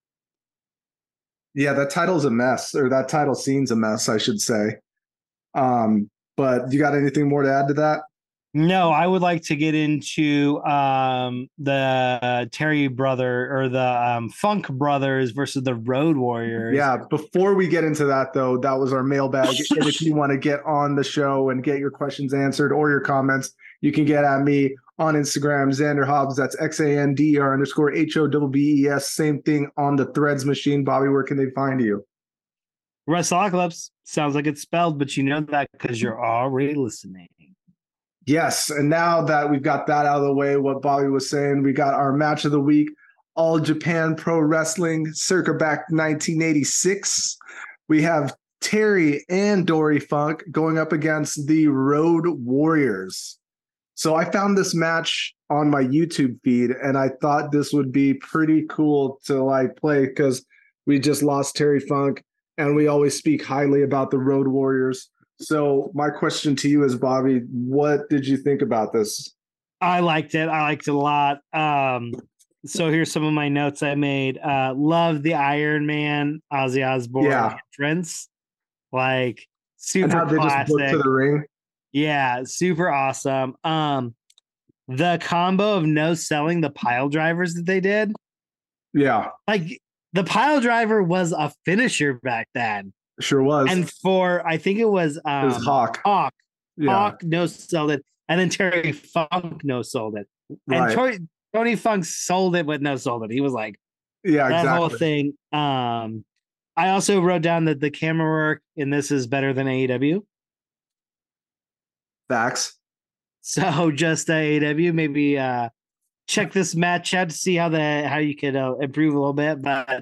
yeah, that title's a mess, or that title scene's a mess, I should say. Um, but you got anything more to add to that? No, I would like to get into um, the uh, Terry brother or the um, Funk brothers versus the Road Warriors. Yeah, before we get into that, though, that was our mailbag. And if you want to get on the show and get your questions answered or your comments, you can get at me on Instagram, Xander Hobbs. That's X A N D E R underscore H O B B E S. Same thing on the Threads machine. Bobby, where can they find you? Wrestleocalypse. Sounds like it's spelled, but you know that because you're already listening. Yes, and now that we've got that out of the way, what Bobby was saying, we got our match of the week, All Japan Pro Wrestling, circa back nineteen eighty-six. We have Terry and Dory Funk going up against the Road Warriors. So I found this match on my YouTube feed, and I thought this would be pretty cool to like play because we just lost Terry Funk, and we always speak highly about the Road Warriors. So my question to you is, Bobby, what did you think about this? I liked it. I liked it a lot. Um, so here's some of my notes I made. Uh, love the Iron Man Ozzy Osbourne yeah. entrance. Like super and how they classic. Just to the ring. Yeah, super awesome. Um, the combo of no selling the pile drivers that they did. Yeah. Like the pile driver was a finisher back then. Sure was. And for I think it was um it was Hawk. Hawk. Yeah. Hawk no sold it. And then Terry Funk no sold it. Right. And Tony, Tony Funk sold it but no sold it. He was like, yeah, that exactly. whole thing. Um I also wrote down that the camera work in this is better than A E W. Facts. So just uh, A E W, maybe uh check this match out to see how the how you could uh, improve a little bit. But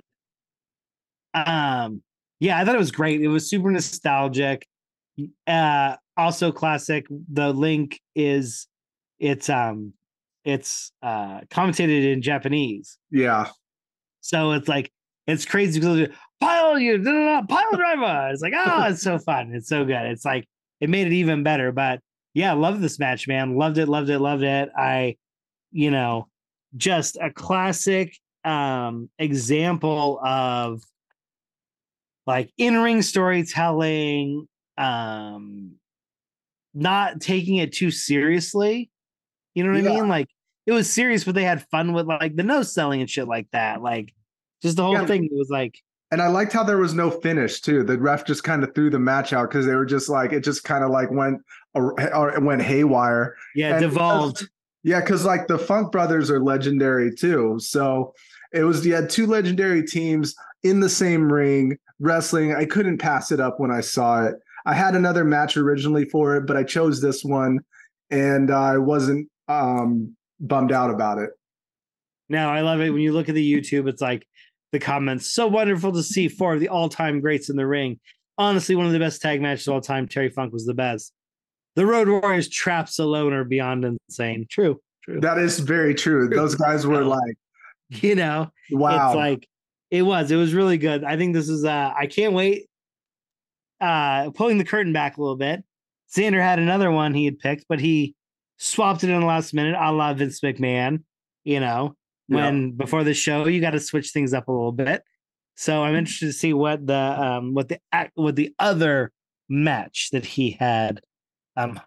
um yeah, I thought it was great. It was super nostalgic. Uh, also classic. The link is it's um it's uh commentated in Japanese. Yeah. So it's like it's crazy because pile you pile driver. It's like, oh, it's so fun. It's so good. It's like it made it even better. But yeah, love this match, man. Loved it, loved it, loved it. I, you know, just a classic um example of like in-ring storytelling, um, not taking it too seriously. You know what yeah. I mean? Like it was serious, but they had fun with like the no selling and shit like that. Like just the whole yeah. thing was like. And I liked how there was no finish too. The ref just kind of threw the match out because they were just like it just kind of like went or went haywire. Yeah, and devolved. Because, yeah, because like the Funk brothers are legendary too. So it was you had two legendary teams in the same ring. Wrestling, I couldn't pass it up when I saw it. I had another match originally for it, but I chose this one, and I wasn't um, bummed out about it. No, I love it. When you look at the YouTube, it's like the comments, so wonderful to see four of the all-time greats in the ring. Honestly, one of the best tag matches of all time. Terry Funk was the best. The Road Warriors traps alone are beyond insane. True, true. That is very true. true. Those guys were like, you know, wow. It's like, It was. It was really good. I think this is uh I can't wait. Uh pulling the curtain back a little bit. Xander had another one he had picked, but he swapped it in the last minute, a la Vince McMahon. You know, when yeah. before the show, you got to switch things up a little bit. So I'm interested to see what the um what the what the other match that he had um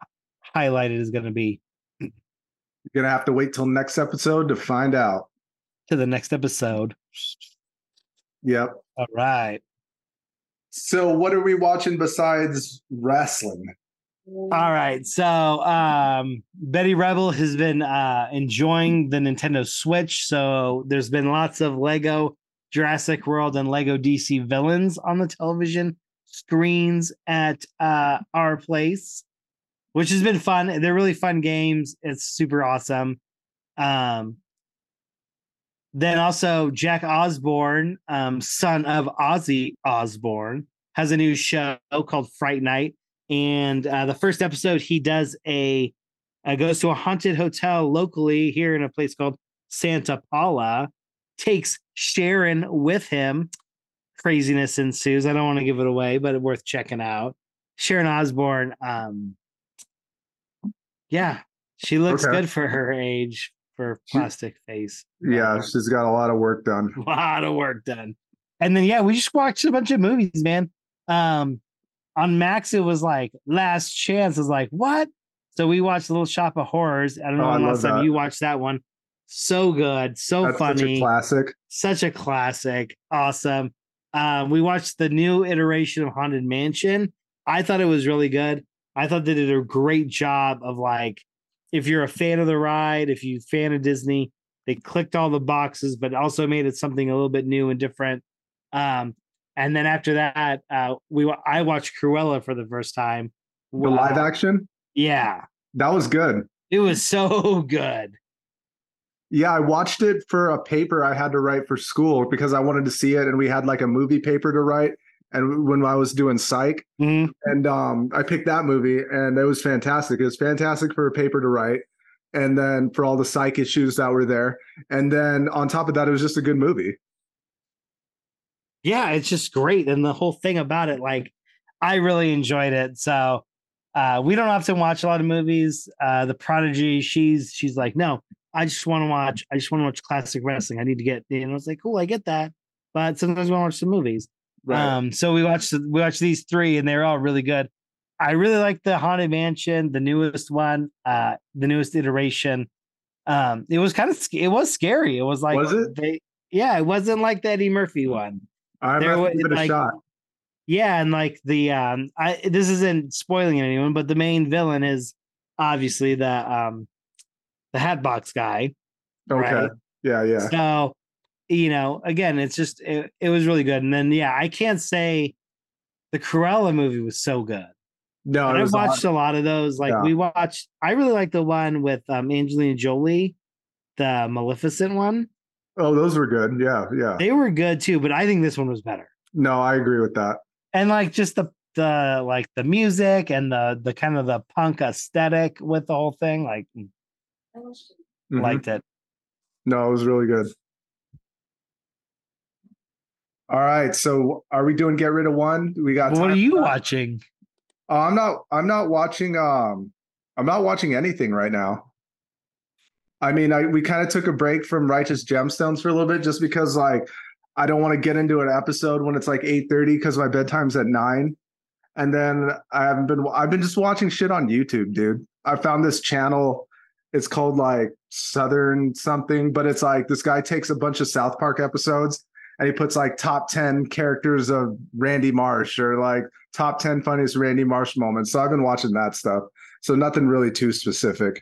highlighted is going to be. You're gonna have to wait till next episode to find out. To the next episode. Yep. All right. So what are we watching besides wrestling? All right. So um, Betty Rebel has been uh, enjoying the Nintendo Switch. So there's been lots of Lego Jurassic World and Lego D C villains on the television screens at uh, our place, which has been fun. They're really fun games. It's super awesome. Um, then also Jack Osborne, um, son of Ozzy Osbourne, has a new show called Fright Night. And uh, the first episode, he does a uh, goes to a haunted hotel locally here in a place called Santa Paula, takes Sharon with him. Craziness ensues. I don't want to give it away, but it's worth checking out. Sharon Osbourne, um, yeah, she looks Okay. good for her age, for plastic face. Yeah, she's got a lot of work done. A lot of work done. And then, yeah, we just watched a bunch of movies, man. Um, on Max, it was like Last Chance. Is like, what? So we watched Little Shop of Horrors. I don't know Oh, I when love last time that. you watched that one. So good, so That's funny, such a classic. such a classic, awesome. Um, we watched the new iteration of Haunted Mansion. I thought it was really good. I thought they did a great job of, like, if you're a fan of the ride, if you're a fan of Disney, they clicked all the boxes, but also made it something a little bit new and different. Um, and then after that, uh, we I watched Cruella for the first time. The live action? Yeah, That was good. it was so good. Yeah, I watched it for a paper I had to write for school because I wanted to see it, and we had like a movie paper to write. And when I was doing psych, Mhm. and um, I picked that movie, and it was fantastic. It was fantastic for a paper to write, and then for all the psych issues that were there, and then on top of that, it was just a good movie. Yeah, it's just great. And the whole thing about it, like, I really enjoyed it. So uh, we don't often watch a lot of movies. Uh, the Prodigy, she's she's like, no, I just want to watch, I just want to watch classic wrestling. I need to get, and I was like, cool, I get that. But sometimes we want to watch some movies. Right. Um, so we watched we watched these three, and they're all really good. I really like the Haunted Mansion, the newest one, uh, the newest iteration. Um, it was kind of it was scary. It was like Was it? they, yeah, it wasn't like the Eddie Murphy one. I'm There gonna was, give it a like- shot. Yeah, and like the um, I this isn't spoiling anyone, but the main villain is obviously the um, the Hatbox guy. Okay. Right. Yeah, yeah. So, you know, again, it's just it, it was really good. And then yeah, I can't say the Cruella movie was so good. No, But it I've was watched odd. a lot of those. Like Yeah. we watched, I really like the one with um, Angelina Jolie, the Maleficent one. Oh, those were good. Yeah, yeah. They were good too, but I think this one was better. No, I agree with that. And like just the the like the music and the the kind of the punk aesthetic with the whole thing, like Mhm. liked it. No, it was really good. All right, so are we doing get rid of one? We got. What time are for you that? watching? Oh, I'm not. I'm not watching. Um, I'm not watching anything right now. I mean, I we kind of took a break from Righteous Gemstones for a little bit, just because like I don't want to get into an episode when it's like eight thirty because my bedtime's at nine, and then I haven't been. I've been just watching shit on YouTube, dude. I found this channel. It's called like Southern something, but it's like this guy takes a bunch of South Park episodes and he puts like top ten characters of Randy Marsh or like top ten funniest Randy Marsh moments. So I've been watching that stuff. So nothing really too specific.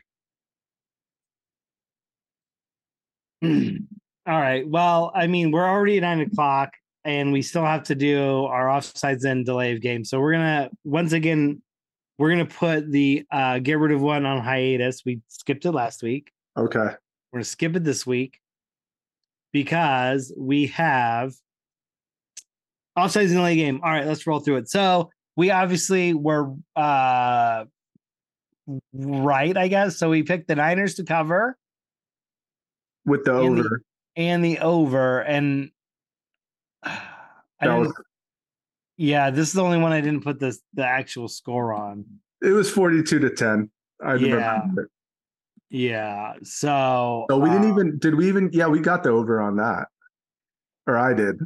All right. Well, I mean, we're already at nine o'clock and we still have to do our offsides and delay of game. So we're gonna once again, we're gonna put the uh get rid of one on hiatus. We skipped it last week. Okay. We're gonna skip it this week because we have offsides and delay game. All right, let's roll through it. So we obviously were uh right, I guess. So we picked the Niners to cover With the And the- over. and the over. And I That didn't, was yeah, this is the only one I didn't put this the actual score on. it was forty-two to ten. I Yeah. remember it. Yeah. So So we didn't uh, even did we even yeah, we got the over on that. Or I did.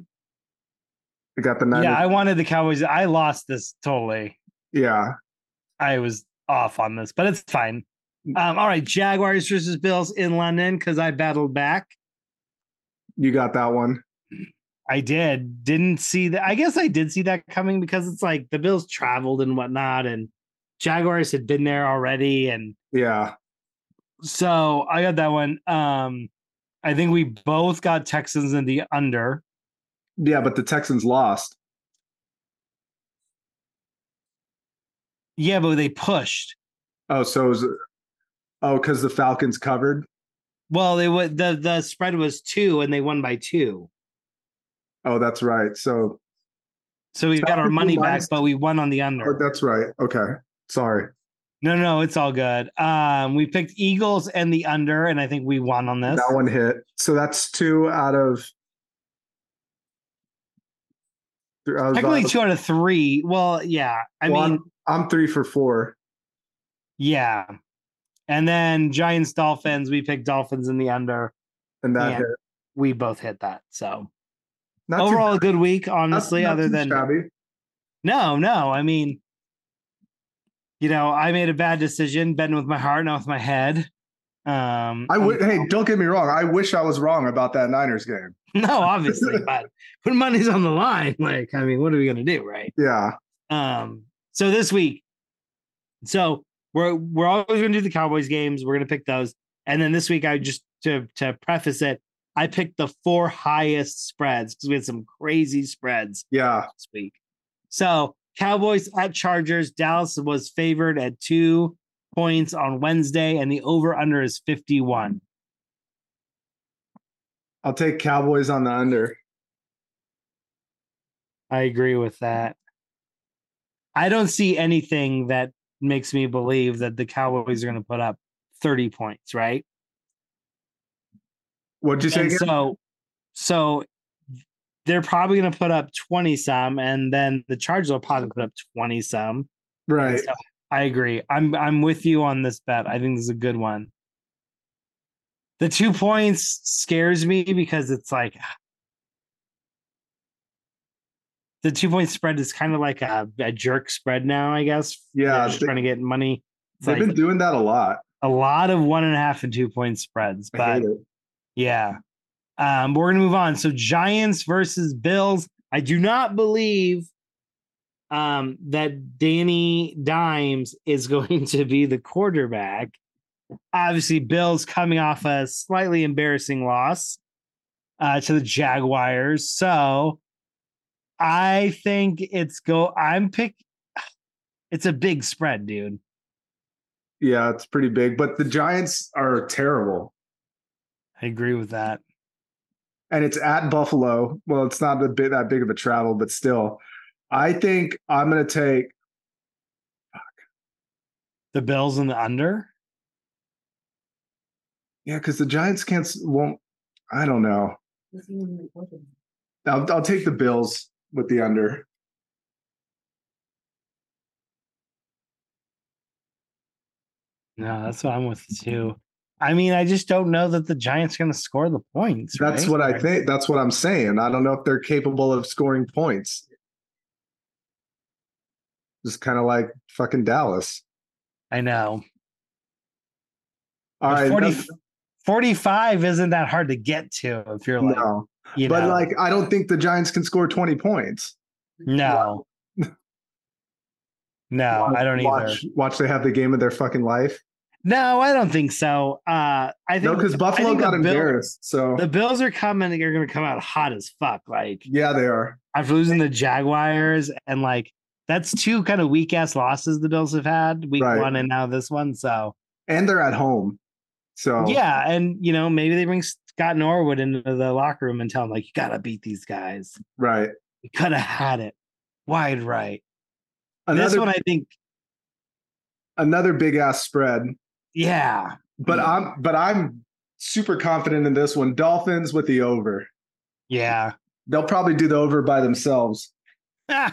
I got the Niners. yeah, I wanted the Cowboys. I lost this totally. yeah. I was off on this, but it's fine. Um, all right, Jaguars versus Bills in London because I battled back. You got that one. I did. Didn't see that. I guess I did see that coming because it's like the Bills traveled and whatnot, and Jaguars had been there already, and yeah. So I got that one. Um, I think we both got Texans in the under. Yeah, but the Texans lost. Yeah, but they pushed. Oh, so it was, oh, because the Falcons covered. Well, they would the the spread was two, and they won by two. Oh, that's right. So, so we got our money back, but we won on the under. Oh, that's right. Okay, sorry. No, no, it's all good. Um, we picked Eagles and the under, and I think we won on this. That one hit. So that's two out of. Technically, two out of three. Well, yeah. I well, mean, I'm, I'm three for four. Yeah. And then Giants Dolphins, we picked Dolphins in the under. And that and hit. We both hit that. So not overall, a good week, honestly, not, not other than shabby. No, no. I mean, you know, I made a bad decision, betting with my heart, not with my head. Um I would hey, don't get me wrong. I wish I was wrong about that Niners game. No, obviously, but when money's on the line, like, I mean, what are we gonna do, right? Yeah. Um, so this week, so we're we're always gonna do the Cowboys games, we're gonna pick those. And then this week, I just to to preface it, I picked the four highest spreads because we had some crazy spreads yeah this week. So Cowboys at Chargers, Dallas was favored at two points on Wednesday, and the over-under is fifty-one. I'll take Cowboys on the under. I agree with that. I don't see anything that makes me believe that the Cowboys are going to put up thirty points, right? What'd you say? And so, so they're probably going to put up twenty some, and then the Chargers will probably put up twenty some. Right. So I agree. I'm I'm with you on this bet. I think this is a good one. The two points scares me because it's like the two point spread is kind of like a, a jerk spread now, I guess. Yeah. They're just they, trying to get money. It's they've like been doing that a lot. A lot of one and a half and two point spreads. But I hate it. Yeah. Um, we're going to move on. So Giants versus Bills. I do not believe um, that Danny Dimes is going to be the quarterback. Obviously, Bills coming off a slightly embarrassing loss uh, to the Jaguars. So I think it's go. I'm pick. It's a big spread, dude. Yeah, it's pretty big, but the Giants are terrible. I agree with that. And it's at Buffalo. Well, it's not a bit that big of a travel, but still, I think I'm going to take fuck. the Bills in the under. Yeah, because the Giants can't won't. I don't know. I'll, I'll take the Bills with the under. No, that's what I'm with too. I mean, I just don't know that the Giants are going to score the points. That's right? what I think. That's what I'm saying. I don't know if they're capable of scoring points. Just kind of like fucking Dallas. I know. All right. forty, forty-five isn't that hard to get to if you're like, no. You but know. like, I don't think the Giants can score twenty points. No. No, watch, I don't watch, either. Watch they have the game of their fucking life. No, I don't think so. Uh, I think no, because Buffalo got embarrassed. So the Bills are coming. They're going to come out hot as fuck. Like, yeah, they are. After losing the Jaguars, and like that's two kind of weak ass losses the Bills have had, week right. one and now this one. So and they're at home. So yeah, and you know maybe they bring Scott Norwood into the locker room and tell him like you got to beat these guys. Right. You could have had it wide right. Another, this one I think another big ass spread. Yeah. But yeah. I'm but I'm super confident in this one. Dolphins with the over. Yeah. They'll probably do the over by themselves. Ah.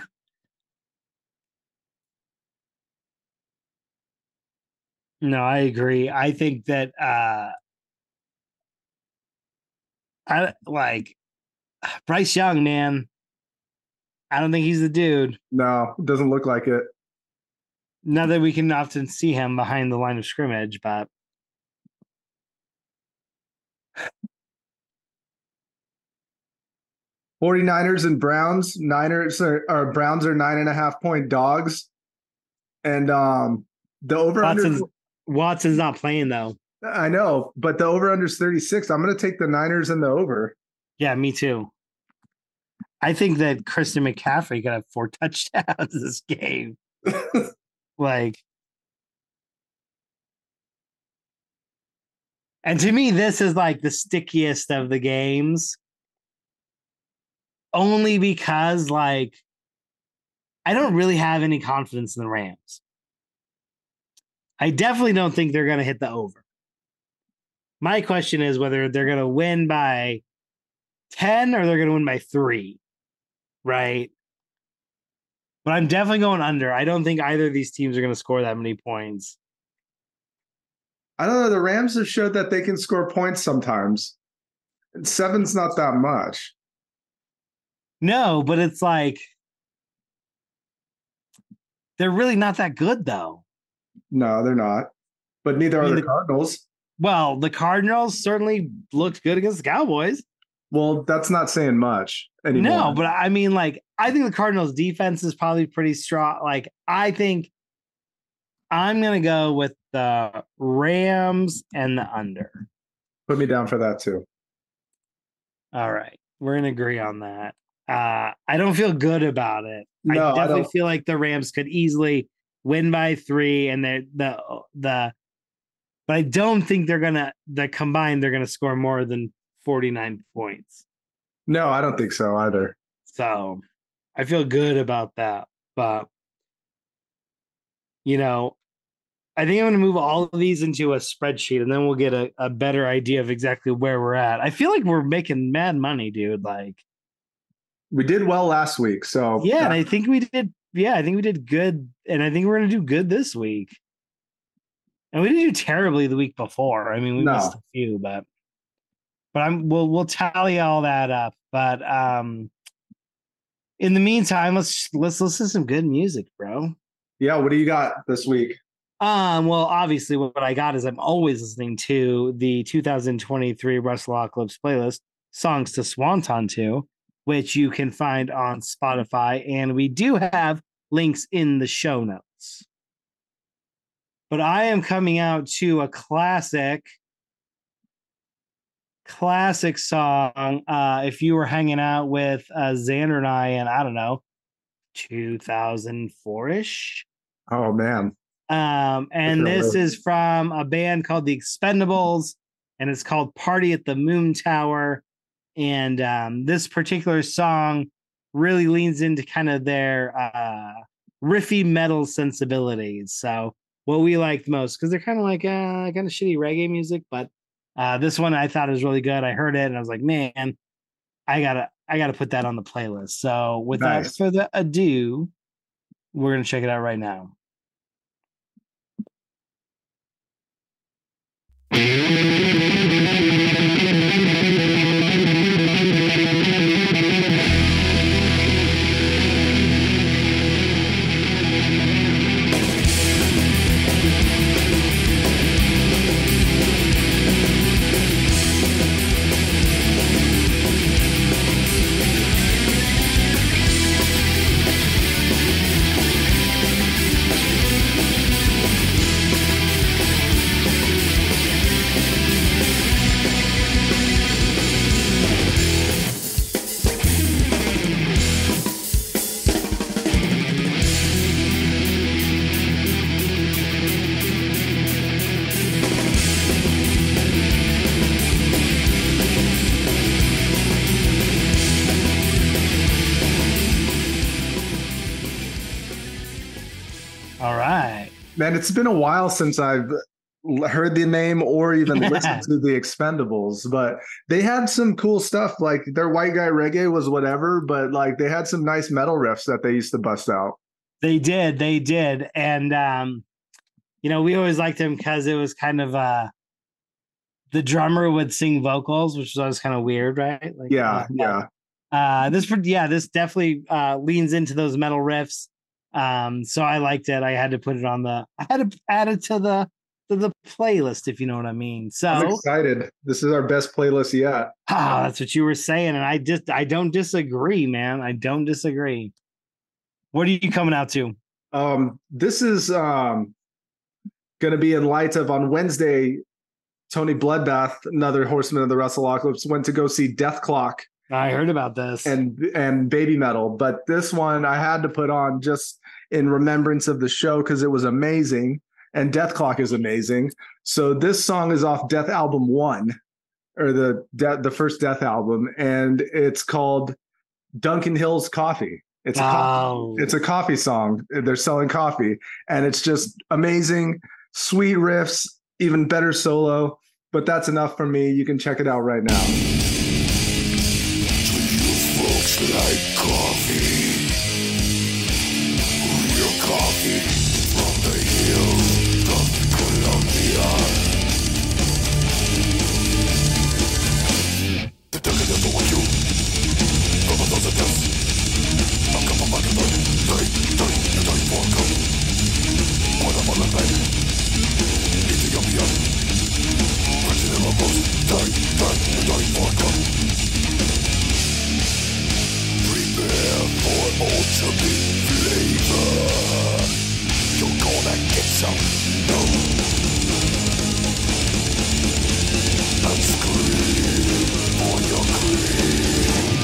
No, I agree. I think that uh I like Bryce Young, man. I don't think he's the dude. No, it doesn't look like it. Not that we can often see him behind the line of scrimmage, but forty-niners and Browns. Niners are, or Browns are nine and a half point dogs. And um the over Watson's, under Watson's not playing though. I know, but the over under is thirty-six. I'm gonna take the Niners and the over. Yeah, me too. I think that Christian McCaffrey could have four touchdowns this game. Like, and to me, this is like the stickiest of the games. Only because, like, I don't really have any confidence in the Rams. I definitely don't think they're going to hit the over. My question is whether they're going to win by ten or they're going to win by three, right? But I'm definitely going under. I don't think either of these teams are going to score that many points. I don't know. The Rams have showed that they can score points sometimes. Seven's not that much. No, but it's like they're really not that good, though. No, they're not. But neither I mean, are the, the Cardinals. Well, the Cardinals certainly looked good against the Cowboys. Well, that's not saying much anymore. No, but I mean, like, I think the Cardinals' defense is probably pretty strong. Like, I think I'm going to go with the Rams and the under. Put me down for that, too. All right. We're going to agree on that. Uh, I don't feel good about it. No, I definitely I feel like the Rams could easily win by three, and they're the the. But I don't think they're gonna. The combined, they're gonna score more than forty-nine points. No, I don't think so either. So, I feel good about that. But you know, I think I'm gonna move all of these into a spreadsheet, and then we'll get a, a better idea of exactly where we're at. I feel like we're making mad money, dude. Like. We did well last week, so yeah, and I think we did. Yeah, I think we did good, and I think we're gonna do good this week. And we didn't do terribly the week before. I mean, we No. missed a few, but but I'm we'll we'll tally all that up. But um, in the meantime, let's let's listen to some good music, bro. Yeah, what do you got this week? Um, well, obviously, what I got is I'm always listening to the two thousand twenty-three Russell Apocalypse playlist, Songs to Swanton to, which you can find on Spotify. And we do have links in the show notes. But I am coming out to a classic, classic song. Uh, if you were hanging out with uh, Xander and I, and I don't know, two thousand four-ish. Oh, man. Um, and this is from a band called The Expendables, and it's called Party at the Moon Tower. And um, this particular song really leans into kind of their uh, riffy metal sensibilities. So what we liked most, because they're kind of like uh, kind of shitty reggae music, but uh, this one I thought was really good. I heard it and I was like, man, I gotta I gotta put that on the playlist. So without Nice. further ado, we're gonna check it out right now. All right. Man, it's been a while since I've heard the name or even listened to the Expendables, but they had some cool stuff. Like their white guy reggae was whatever, but like they had some nice metal riffs that they used to bust out. They did, they did. And um, you know, we always liked him because it was kind of uh the drummer would sing vocals, which was always kind of weird, right? Like, Yeah, uh, yeah. Uh this yeah, this definitely uh leans into those metal riffs. Um, so I liked it. I had to put it on the. I had to add it to the to the playlist, if you know what I mean. So I'm excited. This is our best playlist yet. Ah, that's what you were saying, and I just I don't disagree, man. I don't disagree. What are you coming out to? Um, this is um going to be in light of on Wednesday. Tony Bloodbath, another horseman of the Wrestleocalypse, went to go see Death Clock. I heard about this. And and Baby Metal, but this one I had to put on just in remembrance of the show because it was amazing, and Death Clock is amazing. So this song is off Death Album One, or the de- the first Death album, and it's called Duncan Hill's Coffee. It's a oh. coffee, it's a coffee song. They're selling coffee, and it's just amazing, sweet riffs, even better solo. But that's enough for me. You can check it out right now. Like coffee, real coffee from the hills of Colombia. The Dunkin' is for you, from a thousand deaths. I'm coming back in the day, day, the day for a cup. When I'm on the bed, Ethiopia. Pressing in my post, day, day, the day for a cup. Prepare for ultimate flavor. You're gonna get some, no. And scream for your cream.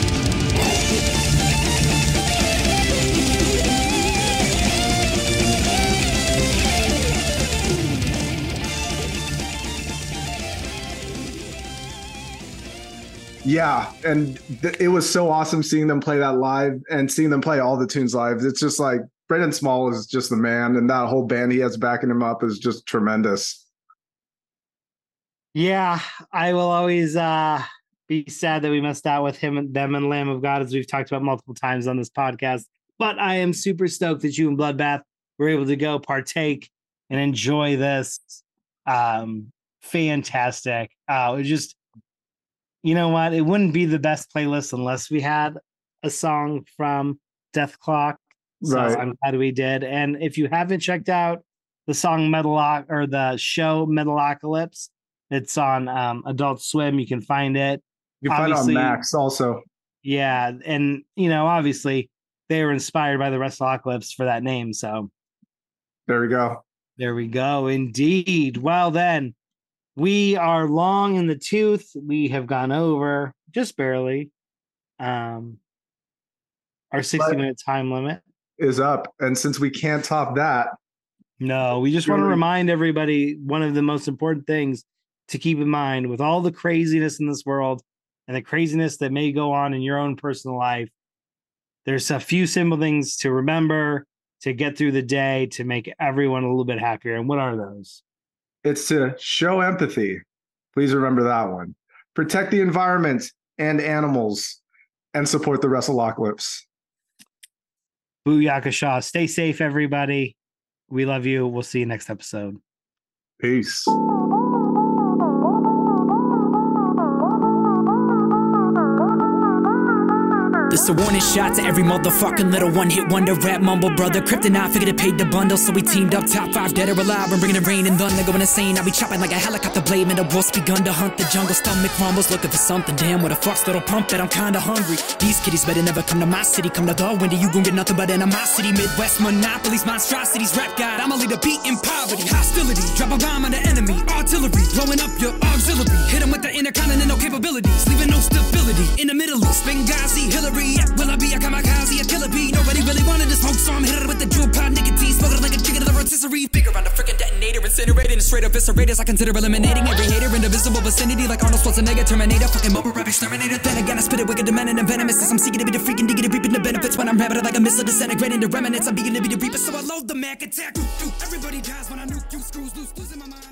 Yeah, and th- it was so awesome seeing them play that live and seeing them play all the tunes live. It's just like Brendan Small is just the man, and that whole band he has backing him up is just tremendous. Yeah, I will always uh, be sad that we missed out with him and them and Lamb of God, as we've talked about multiple times on this podcast. But I am super stoked that you and Bloodbath were able to go partake and enjoy this. Um, fantastic. Uh, it was just, you know what? It wouldn't be the best playlist unless we had a song from Death Clock. So Right. I'm glad we did. And if you haven't checked out the song Metaloc or the show Metalocalypse, it's on um, Adult Swim. You can find it. You can find it on Obviously- Max also. Yeah. And, you know, obviously they were inspired by the Wrestleocalypse for that name. So There we go. there we go. Indeed. Well, then we are long in the tooth. We have gone over just barely um, our sixty But- minute time limit. Is up. And since we can't top that, No, we just want to Really? remind everybody one of the most important things to keep in mind with all the craziness in this world and the craziness that may go on in your own personal life. There's a few simple things to remember to get through the day to make everyone a little bit happier. And what are those? it's to show empathy. Please remember that one. Protect the environment and animals, and support the Wrestleocalypse. Booyaka Shaw. Stay safe, everybody. We love you. We'll see you next episode. Peace. This a warning shot to every motherfucking little one-hit wonder rap mumble brother. Kryptonite figured it paid the bundle, so we teamed up top five dead or alive and bringing the rain and thunder, going insane. I be chopping like a helicopter blade, man. The wolf's begun to hunt the jungle. Stomach rumbles, looking for something. Damn, what a fuck's little pump that I'm kinda hungry. These kitties better never come to my city. Come to the window, you gon' get nothing but animosity. Midwest monopolies, monstrosities, rap god. I'ma lead a beat in poverty, hostility. Drop a bomb on the enemy, artillery, blowing up your auxiliary. Hit 'em with the intercontinental capabilities, leaving no stability in the Middle East. Benghazi, Hillary. Yeah, will I be a kamikaze, a killer bee? Nobody really wanted to smoke, so I'm hitting it with the jewel pod nicotine. Smoking like a chicken to the rotisserie. Figure on the freaking detonator, incinerating and straight up eviscerators. I consider eliminating every hater in the visible vicinity, like Arnold Schwarzenegger, Terminator, fucking mobile rap exterminator. Then again, I spit it wicked, demanding and venomous. I'm seeking to be the freaking diggity, reaping the benefits when I'm rapping like a missile disintegrating the remnants. I'm beginning to be the reaper, so I load the Mac attack. Everybody dies when I nuke you, screws loose, losing my mind.